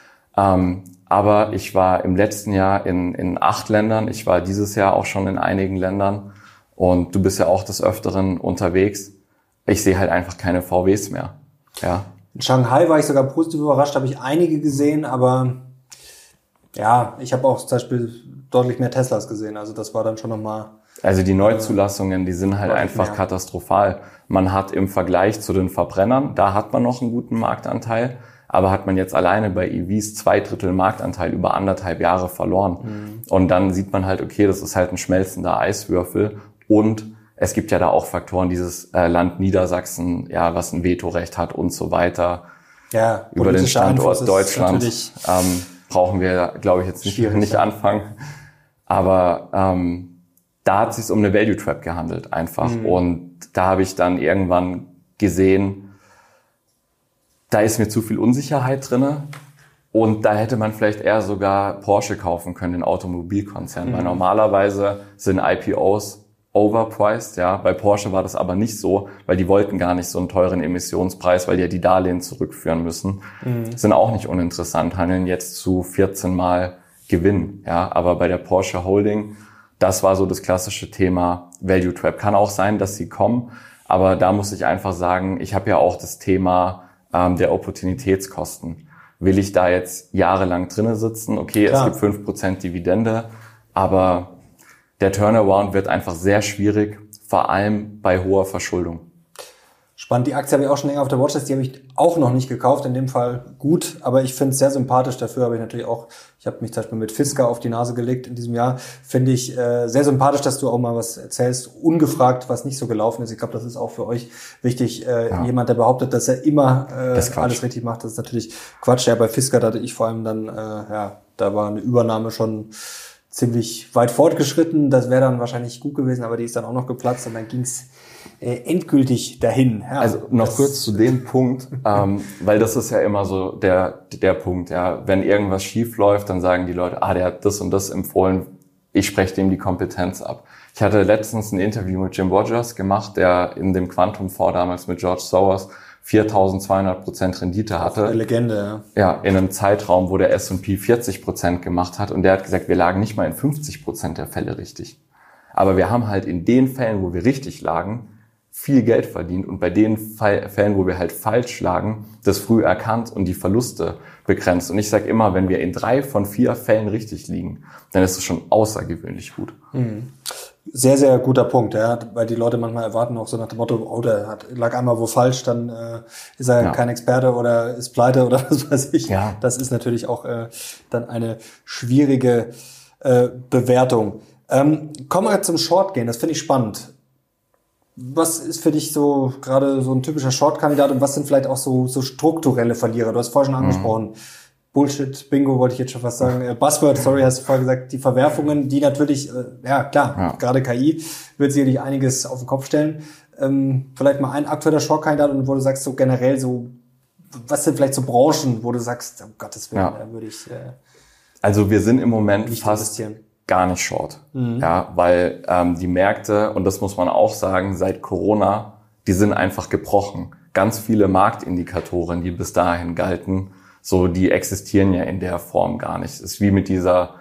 Aber ich war im letzten Jahr in 8 Ländern, ich war dieses Jahr auch schon in einigen Ländern. Und du bist ja auch des Öfteren unterwegs. Ich sehe halt einfach keine VWs mehr. Ja. In Shanghai war ich sogar positiv überrascht, habe ich einige gesehen, aber Ja, ich habe auch zum Beispiel deutlich mehr Teslas gesehen. Also das war dann schon nochmal... Also die Neuzulassungen, die sind halt einfach katastrophal. Man hat im Vergleich zu den Verbrennern, da hat man noch einen guten Marktanteil, aber hat man jetzt alleine bei EVs 2/3 Marktanteil über 1,5 Jahre verloren. Und dann sieht man halt, okay, das ist halt ein schmelzender Eiswürfel. Und es gibt ja da auch Faktoren, dieses Land Niedersachsen, ja, was ein Vetorecht hat und so weiter. Ja, über den Standort Deutschland brauchen wir, glaube ich, jetzt nicht anfangen. Aber da hat es sich um eine Value Trap gehandelt einfach. Und da habe ich dann irgendwann gesehen, da ist mir zu viel Unsicherheit drinne. Und da hätte man vielleicht eher sogar Porsche kaufen können, den Automobilkonzern. Weil normalerweise sind IPOs overpriced, ja. Bei Porsche war das aber nicht so, weil die wollten gar nicht so einen teuren Emissionspreis, weil die ja die Darlehen zurückführen müssen. Sind auch nicht uninteressant, handeln jetzt zu 14 Mal Gewinn, ja. Aber bei der Porsche Holding, das war so das klassische Thema Value Trap. Kann auch sein, dass sie kommen, aber da muss ich einfach sagen, ich habe ja auch das Thema der Opportunitätskosten. Will ich da jetzt jahrelang drinnen sitzen? Okay, klar. Es gibt 5% Dividende, aber der Turnaround wird einfach sehr schwierig, vor allem bei hoher Verschuldung. Spannend, die Aktie habe ich auch schon länger auf der Watchlist, die habe ich auch noch nicht gekauft, in dem Fall gut, aber ich finde es sehr sympathisch, dafür habe ich natürlich auch, ich habe mich zum Beispiel mit Fisker auf die Nase gelegt in diesem Jahr, finde ich sehr sympathisch, dass du auch mal was erzählst, ungefragt, was nicht so gelaufen ist. Ich glaube, das ist auch für euch wichtig. Jemand, der behauptet, dass er immer alles richtig macht, das ist natürlich Quatsch. Ja, bei Fisker, da hatte ich vor allem dann, da war eine Übernahme schon ziemlich weit fortgeschritten, das wäre dann wahrscheinlich gut gewesen, aber die ist dann auch noch geplatzt und dann ging's endgültig dahin. Ja, also noch kurz zu dem Punkt, weil das ist ja immer so der Punkt, ja, wenn irgendwas schief läuft, dann sagen die Leute, der hat das und das empfohlen, ich spreche dem die Kompetenz ab. Ich hatte letztens ein Interview mit Jim Rogers gemacht, der in dem Quantum-Fonds damals mit George Soros 4.200% Rendite hatte. Eine Legende, ja. Ja, in einem Zeitraum, wo der S&P 40% gemacht hat und der hat gesagt, wir lagen nicht mal in 50% der Fälle richtig. Aber wir haben halt in den Fällen, wo wir richtig lagen, viel Geld verdient und bei den Fällen, wo wir halt falsch lagen, das früh erkannt und die Verluste begrenzt. Und ich sage immer, wenn wir in 3 von 4 Fällen richtig liegen, dann ist es schon außergewöhnlich gut. Sehr, sehr guter Punkt, ja, weil die Leute manchmal erwarten auch so nach dem Motto, der lag einmal wo falsch, dann ist er kein Experte oder ist pleite oder was weiß ich. Ja. Das ist natürlich auch dann eine schwierige Bewertung. Kommen wir zum Short gehen, das finde ich spannend. Was ist für dich so gerade so ein typischer Short-Kandidat und was sind vielleicht auch so strukturelle Verlierer? Du hast vorher schon angesprochen, Bullshit, Bingo wollte ich jetzt schon fast sagen, Buzzword, sorry, hast du vorher gesagt, die Verwerfungen, die natürlich, gerade KI wird sicherlich einiges auf den Kopf stellen. Vielleicht mal ein aktueller Short-Kandidat und wo du sagst so generell so, was sind vielleicht so Branchen, wo du sagst, um Gottes Willen, da würde ich also wir sind im Moment fast gar nicht short, ja, weil die Märkte, und das muss man auch sagen, seit Corona, die sind einfach gebrochen. Ganz viele Marktindikatoren, die bis dahin galten, so die existieren ja in der Form gar nicht. Es ist wie mit dieser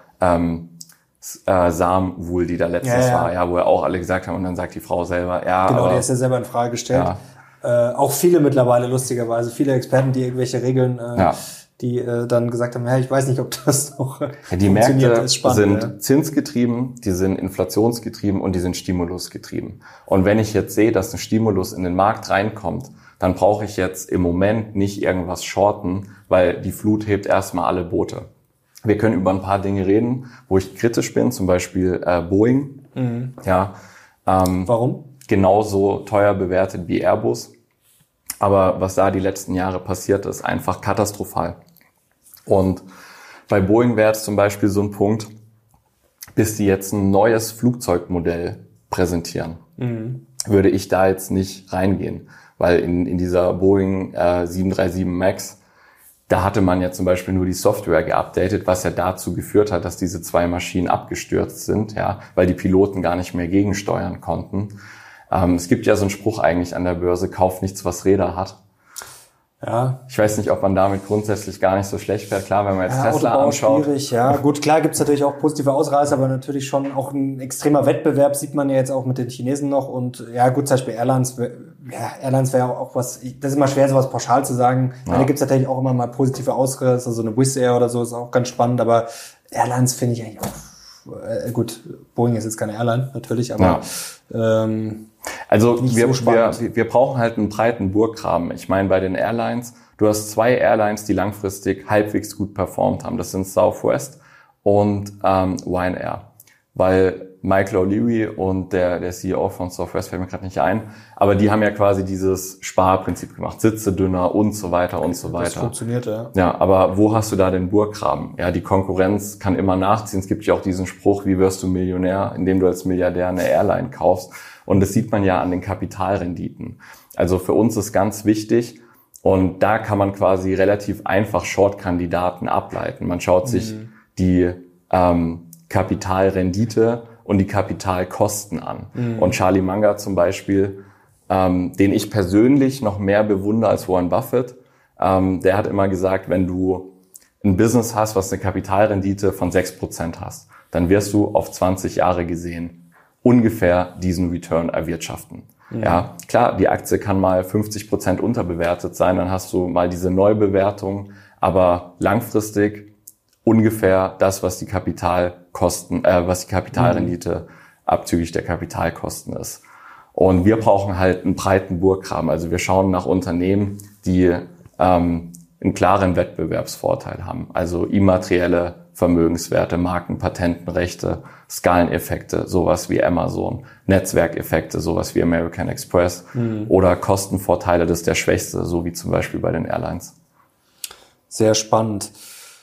Samenwohl, die da letztens war, ja, wo ja auch alle gesagt haben, und dann sagt die Frau selber, ja. Genau, der ist ja selber in Frage gestellt. Ja. Auch viele mittlerweile, lustigerweise, viele Experten, die irgendwelche Regeln die dann gesagt haben, ich weiß nicht, ob das noch die funktioniert. Märkte sind zinsgetrieben, die sind inflationsgetrieben und die sind stimulusgetrieben. Und wenn ich jetzt sehe, dass ein Stimulus in den Markt reinkommt, dann brauche ich jetzt im Moment nicht irgendwas shorten, weil die Flut hebt erstmal alle Boote. Wir können über ein paar Dinge reden, wo ich kritisch bin, zum Beispiel Boeing. Ja, warum? Genauso teuer bewertet wie Airbus. Aber was da die letzten Jahre passiert ist, einfach katastrophal. Und bei Boeing wäre es zum Beispiel so ein Punkt, bis die jetzt ein neues Flugzeugmodell präsentieren, würde ich da jetzt nicht reingehen. Weil in dieser Boeing 737 MAX, da hatte man ja zum Beispiel nur die Software geupdatet, was ja dazu geführt hat, dass diese 2 Maschinen abgestürzt sind, ja, weil die Piloten gar nicht mehr gegensteuern konnten. Es gibt ja so einen Spruch eigentlich an der Börse, kauf nichts, was Räder hat. Ja. Ich weiß nicht, ob man damit grundsätzlich gar nicht so schlecht fährt. Klar, wenn man jetzt Tesla Autobau anschaut. Schwierig, ja. Gut, klar gibt's natürlich auch positive Ausreißer, aber natürlich schon auch ein extremer Wettbewerb sieht man ja jetzt auch mit den Chinesen noch. Und ja, gut, zum Beispiel Airlines wäre auch was, das ist immer schwer, sowas pauschal zu sagen. Ja. Da gibt's natürlich auch immer mal positive Ausreißer, so eine Wizz Air oder so ist auch ganz spannend, aber Airlines finde ich eigentlich auch, gut, Boeing ist jetzt keine Airline, natürlich, aber also wir brauchen halt einen breiten Burggraben. Ich meine, bei den Airlines, du hast 2 Airlines, die langfristig halbwegs gut performt haben. Das sind Southwest und Ryanair. Weil Michael O'Leary und der CEO von Southwest, fällt mir gerade nicht ein, aber die haben ja quasi dieses Sparprinzip gemacht. Sitze dünner und so weiter und so weiter. Das funktioniert, ja. Ja, aber wo hast du da den Burggraben? Ja, die Konkurrenz kann immer nachziehen. Es gibt ja auch diesen Spruch, wie wirst du Millionär, indem du als Milliardär eine Airline kaufst. Und das sieht man ja an den Kapitalrenditen. Also für uns ist ganz wichtig, und da kann man quasi relativ einfach Short-Kandidaten ableiten. Man schaut sich die Kapitalrendite und die Kapitalkosten an. Und Charlie Munger zum Beispiel, den ich persönlich noch mehr bewundere als Warren Buffett, der hat immer gesagt, wenn du ein Business hast, was eine Kapitalrendite von 6% hast, dann wirst du auf 20 Jahre gesehen ungefähr diesen Return erwirtschaften. Ja, klar, die Aktie kann mal 50% unterbewertet sein, dann hast du mal diese Neubewertung, aber langfristig ungefähr das, was die Kapitalkosten, was die Kapitalrendite abzüglich der Kapitalkosten ist. Und wir brauchen halt einen breiten Burggraben. Also wir schauen nach Unternehmen, die einen klaren Wettbewerbsvorteil haben. Also immaterielle Vermögenswerte, Marken, Patentenrechte, Skaleneffekte, sowas wie Amazon, Netzwerkeffekte, sowas wie American Express oder Kostenvorteile, das ist der schwächste, so wie zum Beispiel bei den Airlines. Sehr spannend.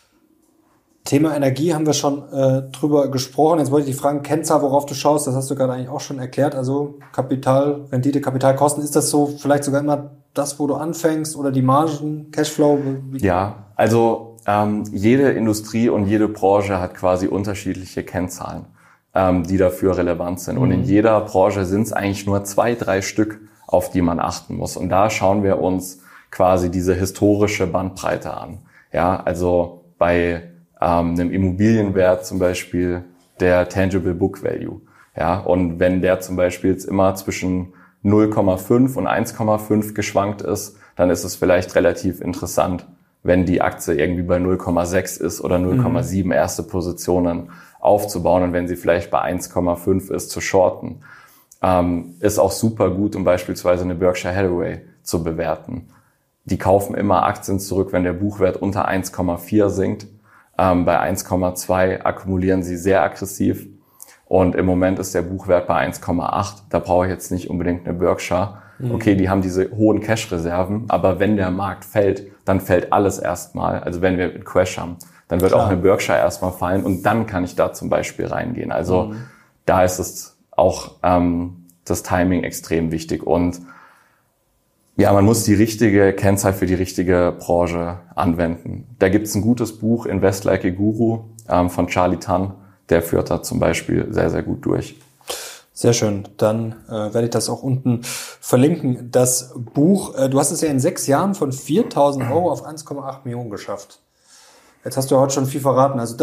Thema Energie haben wir schon drüber gesprochen. Jetzt wollte ich dich fragen, Kennzahl, worauf du schaust, das hast du gerade eigentlich auch schon erklärt. Also Kapitalrendite, Kapitalkosten, ist das so vielleicht sogar immer das, wo du anfängst oder die Margen, Cashflow? Ja, also jede Industrie und jede Branche hat quasi unterschiedliche Kennzahlen, die dafür relevant sind. Und in jeder Branche sind es eigentlich nur 2, 3 Stück, auf die man achten muss. Und da schauen wir uns quasi diese historische Bandbreite an. Ja, also bei einem Immobilienwert zum Beispiel der Tangible Book Value. Ja, und wenn der zum Beispiel jetzt immer zwischen 0,5 und 1,5 geschwankt ist, dann ist es vielleicht relativ interessant, wenn die Aktie irgendwie bei 0,6 ist oder 0,7 erste Positionen aufzubauen und wenn sie vielleicht bei 1,5 ist, zu shorten. Ist auch super gut, um beispielsweise eine Berkshire Hathaway zu bewerten. Die kaufen immer Aktien zurück, wenn der Buchwert unter 1,4 sinkt. Bei 1,2 akkumulieren sie sehr aggressiv und im Moment ist der Buchwert bei 1,8. Da brauche ich jetzt nicht unbedingt eine Berkshire. Okay, die haben diese hohen Cash-Reserven, aber wenn der Markt fällt, dann fällt alles erstmal. Also wenn wir einen Crash haben, dann wird auch eine Berkshire erstmal fallen und dann kann ich da zum Beispiel reingehen. Also da ist es auch das Timing extrem wichtig und ja, man muss die richtige Kennzahl für die richtige Branche anwenden. Da gibt's ein gutes Buch, Invest Like a Guru, von Charlie Tan. Der führt da zum Beispiel sehr, sehr gut durch. Sehr schön. Dann werde ich das auch unten verlinken. Das Buch, du hast es ja in 6 Jahren von 4.000 Euro auf 1,8 Millionen geschafft. Jetzt hast du ja heute schon viel verraten. Also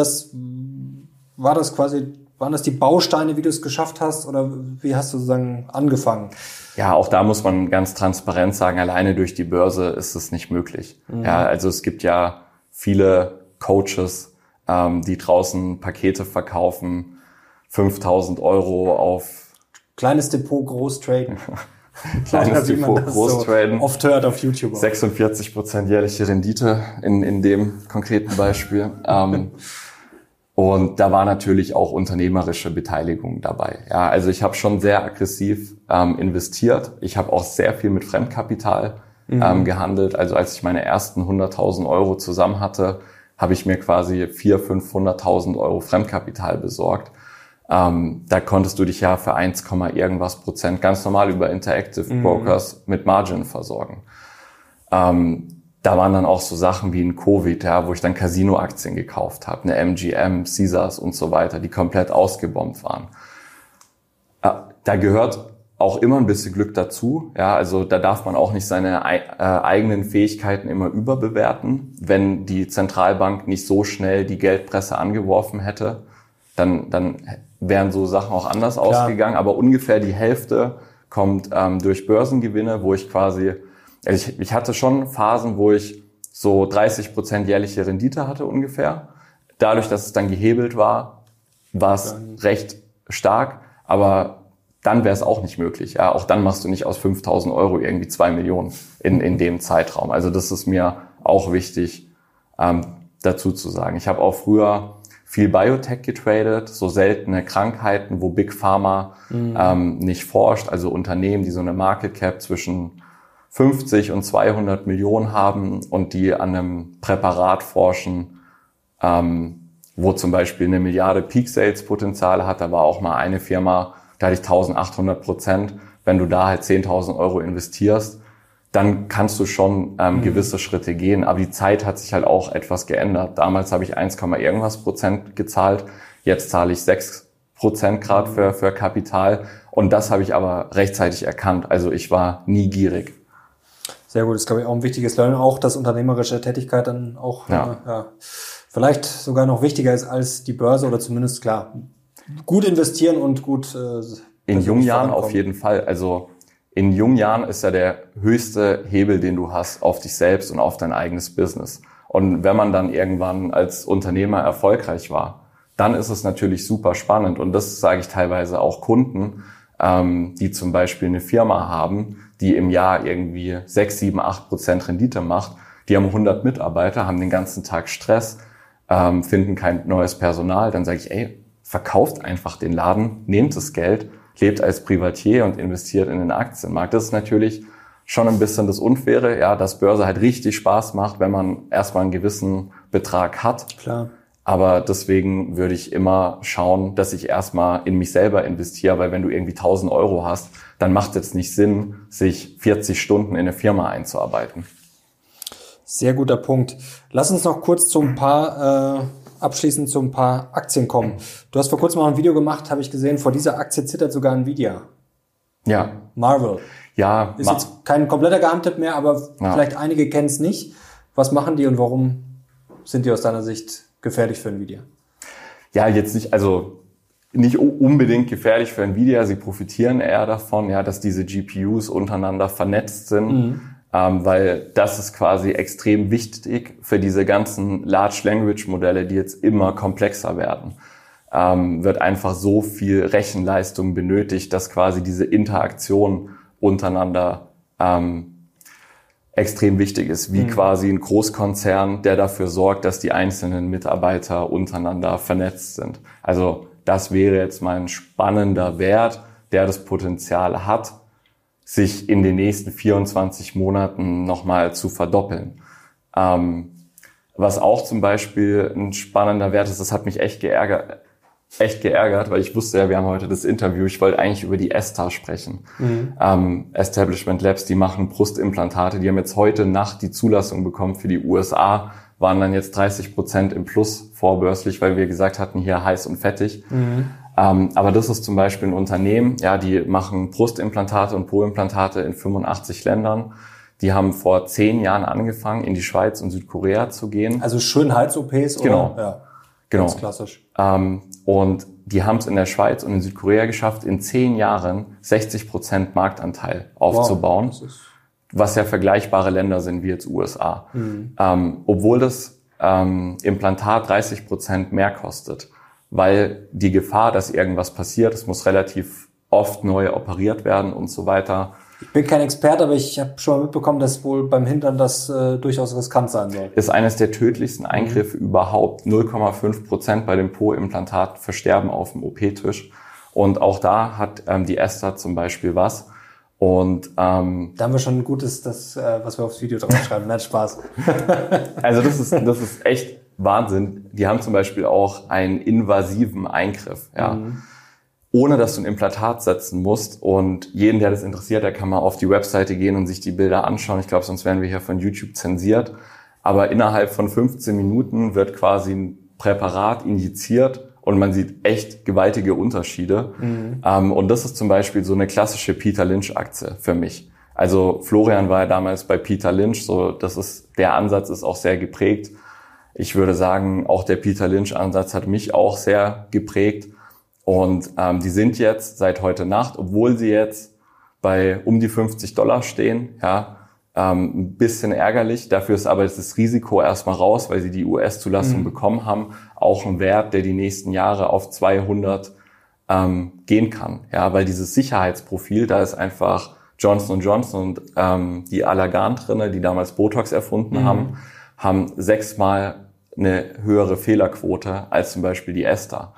waren das die Bausteine, wie du es geschafft hast oder wie hast du sozusagen angefangen? Ja, auch da muss man ganz transparent sagen, alleine durch die Börse ist es nicht möglich. Ja, also es gibt ja viele Coaches, die draußen Pakete verkaufen, 5.000 Euro auf kleines Depot, groß traden. Kleines Depot, groß traden. So oft hört auf YouTube. 46% jährliche Rendite in dem konkreten Beispiel. Und da war natürlich auch unternehmerische Beteiligung dabei. Ja, also ich habe schon sehr aggressiv investiert. Ich habe auch sehr viel mit Fremdkapital gehandelt. Also als ich meine ersten 100.000 Euro zusammen hatte, habe ich mir quasi 400.000, 500.000 Euro Fremdkapital besorgt. Da konntest du dich ja für 1, irgendwas Prozent ganz normal über Interactive Brokers mit Margin versorgen. Da waren dann auch so Sachen wie ein Covid, ja, wo ich dann Casino-Aktien gekauft habe, eine MGM, Caesars und so weiter, die komplett ausgebombt waren. Da gehört auch immer ein bisschen Glück dazu. Ja, also da darf man auch nicht seine eigenen Fähigkeiten immer überbewerten. Wenn die Zentralbank nicht so schnell die Geldpresse angeworfen hätte, dann wären so Sachen auch anders ausgegangen. Aber ungefähr die Hälfte kommt durch Börsengewinne, wo ich quasi, also ich hatte schon Phasen, wo ich so 30% jährliche Rendite hatte ungefähr. Dadurch, dass es dann gehebelt war, war es recht stark, aber dann wäre es auch nicht möglich. Ja, auch dann machst du nicht aus 5.000 Euro irgendwie 2 Millionen in dem Zeitraum. Also das ist mir auch wichtig dazu zu sagen. Ich habe auch früher viel Biotech getradet, so seltene Krankheiten, wo Big Pharma nicht forscht, also Unternehmen, die so eine Market Cap zwischen 50 und 200 Millionen haben und die an einem Präparat forschen, wo zum Beispiel 1 Milliarde Peak-Sales-Potenzial hat. Da war auch mal eine Firma, da hatte ich 1.800%. Wenn du da halt 10.000 Euro investierst, dann kannst du schon gewisse Schritte gehen. Aber die Zeit hat sich halt auch etwas geändert. Damals habe ich 1, irgendwas Prozent gezahlt. Jetzt zahle ich 6% gerade für Kapital. Und das habe ich aber rechtzeitig erkannt. Also ich war nie gierig. Sehr gut, das ist, glaube ich, auch ein wichtiges Lernen, auch dass unternehmerische Tätigkeit dann auch vielleicht sogar noch wichtiger ist als die Börse oder zumindest, klar, gut investieren und gut in jungen Jahren auf jeden Fall. Also in jungen Jahren ist ja der höchste Hebel, den du hast, auf dich selbst und auf dein eigenes Business. Und wenn man dann irgendwann als Unternehmer erfolgreich war, dann ist es natürlich super spannend. Und das sage ich teilweise auch Kunden, die zum Beispiel eine Firma haben, die im Jahr irgendwie 6, 7, 8% Rendite macht. Die haben 100 Mitarbeiter, haben den ganzen Tag Stress, finden kein neues Personal. Dann sage ich, verkauft einfach den Laden, nehmt das Geld, lebt als Privatier und investiert in den Aktienmarkt. Das ist natürlich schon ein bisschen das Unfaire, ja, dass Börse halt richtig Spaß macht, wenn man erstmal einen gewissen Betrag hat. Klar. Aber deswegen würde ich immer schauen, dass ich erstmal in mich selber investiere, weil wenn du irgendwie 1.000 Euro hast, dann macht es nicht Sinn, sich 40 Stunden in eine Firma einzuarbeiten. Sehr guter Punkt. Lass uns noch kurz abschließend zu ein paar Aktien kommen. Du hast vor kurzem mal ein Video gemacht, habe ich gesehen, vor dieser Aktie zittert sogar Nvidia. Ja. Marvel. Ja. Ist jetzt kein kompletter Geheimtipp mehr, aber vielleicht einige kennen es nicht. Was machen die und warum sind die aus deiner Sicht gefährlich für Nvidia? Ja, jetzt nicht unbedingt gefährlich für Nvidia. Sie profitieren eher davon, ja, dass diese GPUs untereinander vernetzt sind, weil das ist quasi extrem wichtig für diese ganzen Large Language Modelle, die jetzt immer komplexer werden. Wird einfach so viel Rechenleistung benötigt, dass quasi diese Interaktion untereinander extrem wichtig ist, wie quasi ein Großkonzern, der dafür sorgt, dass die einzelnen Mitarbeiter untereinander vernetzt sind. Also das wäre jetzt mal ein spannender Wert, der das Potenzial hat, sich in den nächsten 24 Monaten nochmal zu verdoppeln. Was auch zum Beispiel ein spannender Wert ist, das hat mich echt geärgert, weil ich wusste ja, wir haben heute das Interview, ich wollte eigentlich über die ESTA sprechen. Establishment Labs, die machen Brustimplantate, die haben jetzt heute Nacht die Zulassung bekommen für die USA, waren dann jetzt 30% im Plus vorbörslich, weil wir gesagt hatten, hier heiß und fettig. Aber das ist zum Beispiel ein Unternehmen, ja, die machen Brustimplantate und Po-Implantate in 85 Ländern. Die haben vor 10 Jahren angefangen, in die Schweiz und Südkorea zu gehen. Also Schönheits-OPs? Genau. Oder? Ja. Genau. Ganz klassisch. Und die haben es in der Schweiz und in Südkorea geschafft, in 10 Jahren 60% Marktanteil aufzubauen, was ja vergleichbare Länder sind wie jetzt USA. Obwohl das Implantat 30% mehr kostet, weil die Gefahr, dass irgendwas passiert, es muss relativ oft neu operiert werden und so weiter. Ich bin kein Experte, aber ich habe schon mal mitbekommen, dass wohl beim Hintern das durchaus riskant sein soll. Ist eines der tödlichsten Eingriffe überhaupt. 0,5% bei dem Po-Implantat versterben auf dem OP-Tisch. Und auch da hat die ESTA zum Beispiel was. Und da haben wir schon ein gutes, was wir aufs Video draufschreiben. Nein, Spaß. Also das ist echt Wahnsinn. Die haben zum Beispiel auch einen invasiven Eingriff, ja. Ohne dass du ein Implantat setzen musst. Und jeden, der das interessiert, der kann mal auf die Webseite gehen und sich die Bilder anschauen. Ich glaube, sonst wären wir hier von YouTube zensiert. Aber innerhalb von 15 Minuten wird quasi ein Präparat injiziert und man sieht echt gewaltige Unterschiede. Und das ist zum Beispiel so eine klassische Peter Lynch-Aktie für mich. Also Florian war ja damals bei Peter Lynch, so der Ansatz ist auch sehr geprägt. Ich würde sagen, auch der Peter Lynch-Ansatz hat mich auch sehr geprägt. Und die sind jetzt seit heute Nacht, obwohl sie jetzt bei um die $50 stehen, ja, ein bisschen ärgerlich. Dafür ist aber das Risiko erstmal raus, weil sie die US-Zulassung bekommen haben. Auch ein Wert, der die nächsten Jahre auf 200 gehen kann. Ja, weil dieses Sicherheitsprofil, da ist einfach Johnson & Johnson und die Allergan drinne, die damals Botox erfunden haben 6-mal eine höhere Fehlerquote als zum Beispiel die Ester.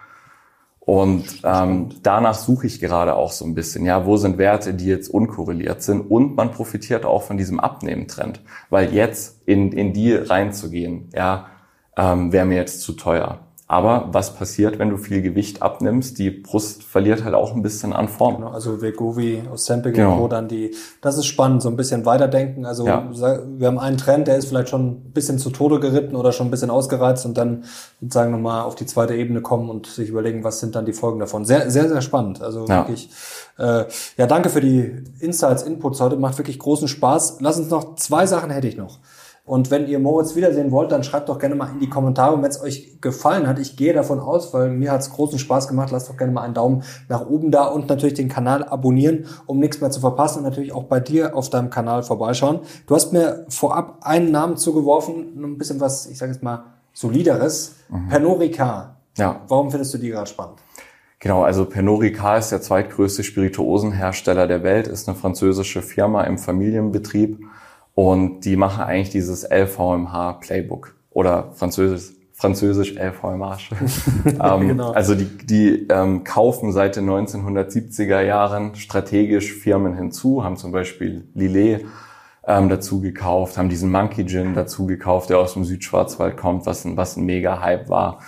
Und danach suche ich gerade auch so ein bisschen, ja, wo sind Werte, die jetzt unkorreliert sind, und man profitiert auch von diesem Abnehmtrend, weil jetzt in die reinzugehen, ja, wäre mir jetzt zu teuer. Aber was passiert, wenn du viel Gewicht abnimmst? Die Brust verliert halt auch ein bisschen an Form. Genau, also Wegovy, Ozempic und Co. dann das ist spannend, so ein bisschen weiterdenken. Also wir haben einen Trend, der ist vielleicht schon ein bisschen zu Tode geritten oder schon ein bisschen ausgereizt, und dann sozusagen nochmal auf die zweite Ebene kommen und sich überlegen, was sind dann die Folgen davon. Sehr, sehr, sehr spannend. Also wirklich, danke für die Insights, Inputs heute. Macht wirklich großen Spaß. Lass uns noch 2 Sachen hätte ich noch. Und wenn ihr Moritz wiedersehen wollt, dann schreibt doch gerne mal in die Kommentare. Und wenn es euch gefallen hat, ich gehe davon aus, weil mir hat es großen Spaß gemacht, lasst doch gerne mal einen Daumen nach oben da und natürlich den Kanal abonnieren, um nichts mehr zu verpassen, und natürlich auch bei dir auf deinem Kanal vorbeischauen. Du hast mir vorab einen Namen zugeworfen, ein bisschen was, ich sage jetzt mal, solideres. Pernod Ricard. Ja. Warum findest du die gerade spannend? Genau, also Pernod Ricard ist der zweitgrößte Spirituosenhersteller der Welt, ist eine französische Firma im Familienbetrieb. Und die machen eigentlich dieses LVMH-Playbook oder französisch LVMH. Genau. Also die kaufen seit den 1970er Jahren strategisch Firmen hinzu, haben zum Beispiel Lillet dazu gekauft, haben diesen Monkey Gin dazu gekauft, der aus dem Südschwarzwald kommt, was ein Mega-Hype war.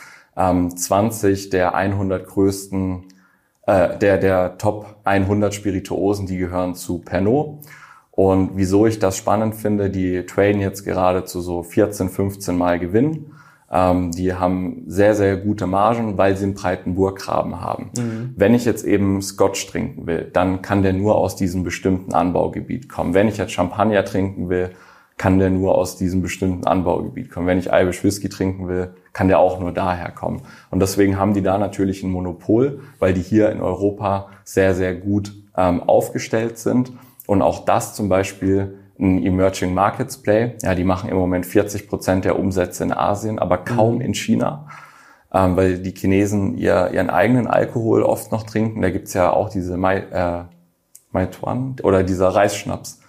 20 der 100 größten, der Top 100 Spirituosen, die gehören zu Pernod. Und wieso ich das spannend finde, die traden jetzt gerade zu so 14, 15 Mal Gewinn. Die haben sehr, sehr gute Margen, weil sie einen breiten Burggraben haben. Wenn ich jetzt eben Scotch trinken will, dann kann der nur aus diesem bestimmten Anbaugebiet kommen. Wenn ich jetzt Champagner trinken will, kann der nur aus diesem bestimmten Anbaugebiet kommen. Wenn ich Irish Whisky trinken will, kann der auch nur daher kommen. Und deswegen haben die da natürlich ein Monopol, weil die hier in Europa sehr, sehr gut aufgestellt sind. Und auch das zum Beispiel ein Emerging Markets Play. Ja, die machen im Moment 40% der Umsätze in Asien, aber kaum in China, weil die Chinesen ihren eigenen Alkohol oft noch trinken. Da gibt's ja auch diese Meituan oder dieser Reisschnaps,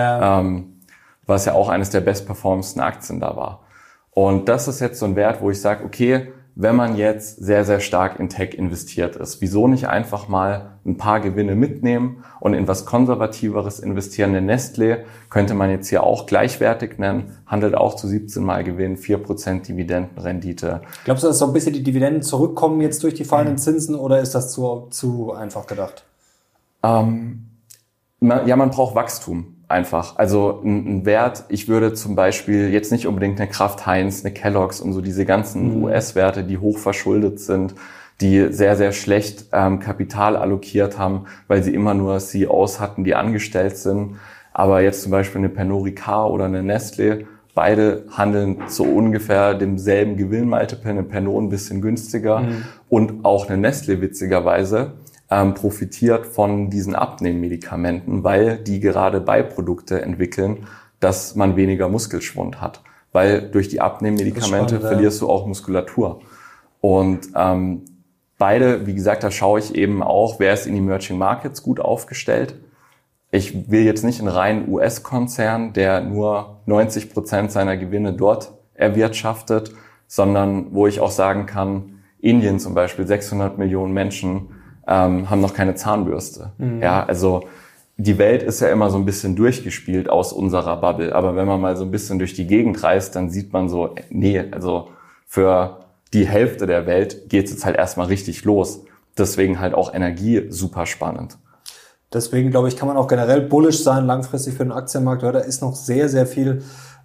was ja auch eines der bestperformendsten Aktien da war. Und das ist jetzt so ein Wert, wo ich sage, okay, wenn man jetzt sehr, sehr stark in Tech investiert ist, wieso nicht einfach mal ein paar Gewinne mitnehmen und in was Konservativeres investieren? In Nestlé könnte man jetzt hier auch gleichwertig nennen, handelt auch zu 17 Mal Gewinn, 4% Dividendenrendite. Glaubst du, dass so ein bisschen die Dividenden zurückkommen jetzt durch die fallenden Zinsen, oder ist das zu einfach gedacht? Man braucht Wachstum. Einfach. Also ein Wert, ich würde zum Beispiel jetzt nicht unbedingt eine Kraft Heinz, eine Kellogg's und so diese ganzen US-Werte, die hoch verschuldet sind, die sehr, sehr schlecht Kapital allokiert haben, weil sie immer nur CEOs hatten, die angestellt sind. Aber jetzt zum Beispiel eine Pernod Ricard oder eine Nestlé, beide handeln zu ungefähr demselben Gewinnmultiple, eine Pernod ein bisschen günstiger und auch eine Nestlé witzigerweise profitiert von diesen Abnehmmedikamenten, weil die gerade Beiprodukte entwickeln, dass man weniger Muskelschwund hat. Weil durch die Abnehmmedikamente verlierst du auch Muskulatur. Und beide, wie gesagt, da schaue ich eben auch, wer ist in Emerging Markets gut aufgestellt. Ich will jetzt nicht einen reinen US-Konzern, der nur 90% seiner Gewinne dort erwirtschaftet, sondern wo ich auch sagen kann, Indien zum Beispiel, 600 Millionen Menschen haben noch keine Zahnbürste. Ja, also die Welt ist ja immer so ein bisschen durchgespielt aus unserer Bubble. Aber wenn man mal so ein bisschen durch die Gegend reist, dann sieht man so, nee, also für die Hälfte der Welt geht es jetzt halt erstmal richtig los. Deswegen halt auch Energie super spannend. Deswegen, glaube ich, kann man auch generell bullish sein, langfristig für den Aktienmarkt. Da ist noch sehr, sehr viel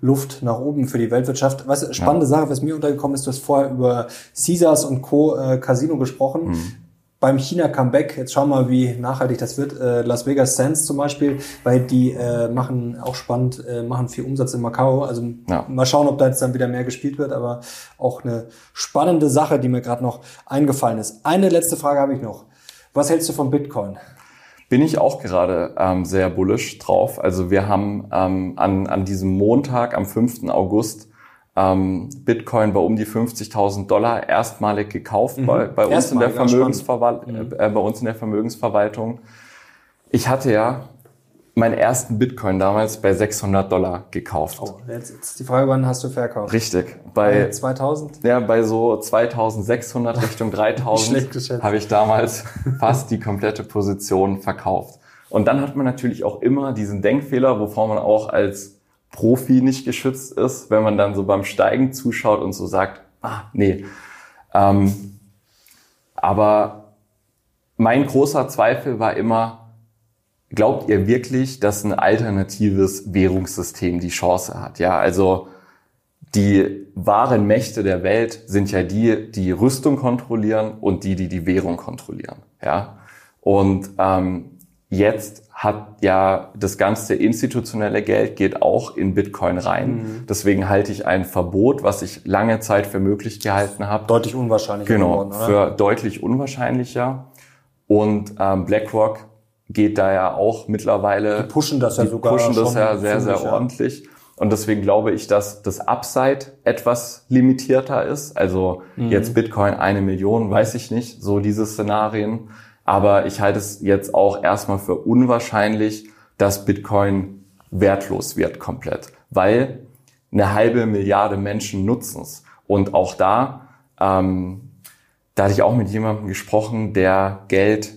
Luft nach oben für die Weltwirtschaft. Was spannende Sache, was mir untergekommen ist, du hast vorher über Caesars und Co. Casino gesprochen. Beim China-Comeback, jetzt schauen wir mal, wie nachhaltig das wird. Las Vegas Sands zum Beispiel, weil die machen auch spannend, machen viel Umsatz in Macau. Also mal schauen, ob da jetzt dann wieder mehr gespielt wird, aber auch eine spannende Sache, die mir gerade noch eingefallen ist. Eine letzte Frage habe ich noch. Was hältst du von Bitcoin? Bin ich auch gerade sehr bullish drauf. Also wir haben an diesem Montag, am 5. August, Bitcoin bei um die $50.000 erstmalig gekauft bei uns in der Vermögensverwaltung. Ich hatte ja meinen ersten Bitcoin damals bei $600 gekauft. Oh, jetzt ist die Frage, wann hast du verkauft? Richtig. Bei 2000? Ja, bei so 2600 Richtung 3000 habe ich damals fast die komplette Position verkauft. Und dann hat man natürlich auch immer diesen Denkfehler, wovor man auch als Profi nicht geschützt ist, wenn man dann so beim Steigen zuschaut und so sagt, nee. Aber mein großer Zweifel war immer, glaubt ihr wirklich, dass ein alternatives Währungssystem die Chance hat? Ja, also die wahren Mächte der Welt sind ja die Rüstung kontrollieren und die Währung kontrollieren. Ja, und jetzt hat ja das ganze institutionelle Geld geht auch in Bitcoin rein. Deswegen halte ich ein Verbot, was ich lange Zeit für möglich gehalten habe. Deutlich unwahrscheinlicher geworden, oder? Für deutlich unwahrscheinlicher. Und BlackRock geht da ja auch mittlerweile. Die pushen das ja sogar. Die pushen das ja sehr ordentlich. Und deswegen glaube ich, dass das Upside etwas limitierter ist. Also jetzt Bitcoin 1 Million, weiß ich nicht, so diese Szenarien. Aber ich halte es jetzt auch erstmal für unwahrscheinlich, dass Bitcoin wertlos wird komplett. Weil 500 Milliarden Menschen nutzen es. Und auch da hatte ich auch mit jemandem gesprochen, der Geld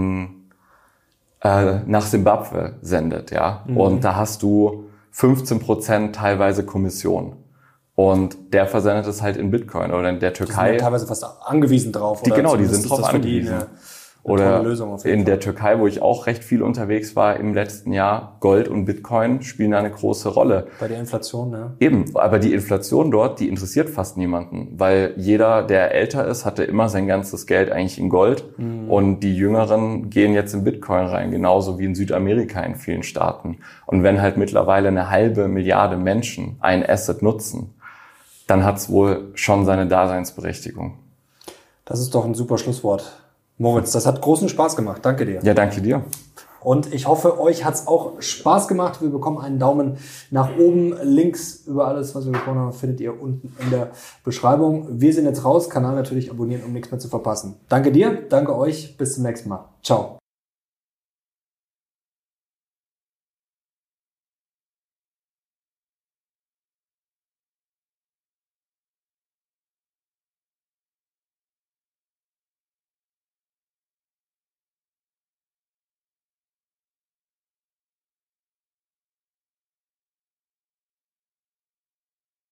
nach Simbabwe sendet, ja. Und da hast du 15% teilweise Kommission. Und der versendet es halt in Bitcoin oder in der Türkei. Die sind ja teilweise fast angewiesen drauf. Oder die sind drauf angewiesen. Oder in der Türkei, wo ich auch recht viel unterwegs war im letzten Jahr, Gold und Bitcoin spielen da eine große Rolle. Bei der Inflation, ne? Eben, aber die Inflation dort, die interessiert fast niemanden, weil jeder, der älter ist, hatte immer sein ganzes Geld eigentlich in Gold und die Jüngeren gehen jetzt in Bitcoin rein, genauso wie in Südamerika in vielen Staaten. Und wenn halt mittlerweile 500 Milliarden Menschen ein Asset nutzen, dann hat es wohl schon seine Daseinsberechtigung. Das ist doch ein super Schlusswort. Moritz, das hat großen Spaß gemacht. Danke dir. Ja, danke dir. Und ich hoffe, euch hat's auch Spaß gemacht. Wir bekommen einen Daumen nach oben. Links über alles, was wir gesprochen haben, findet ihr unten in der Beschreibung. Wir sind jetzt raus. Kanal natürlich abonnieren, um nichts mehr zu verpassen. Danke dir, danke euch. Bis zum nächsten Mal. Ciao.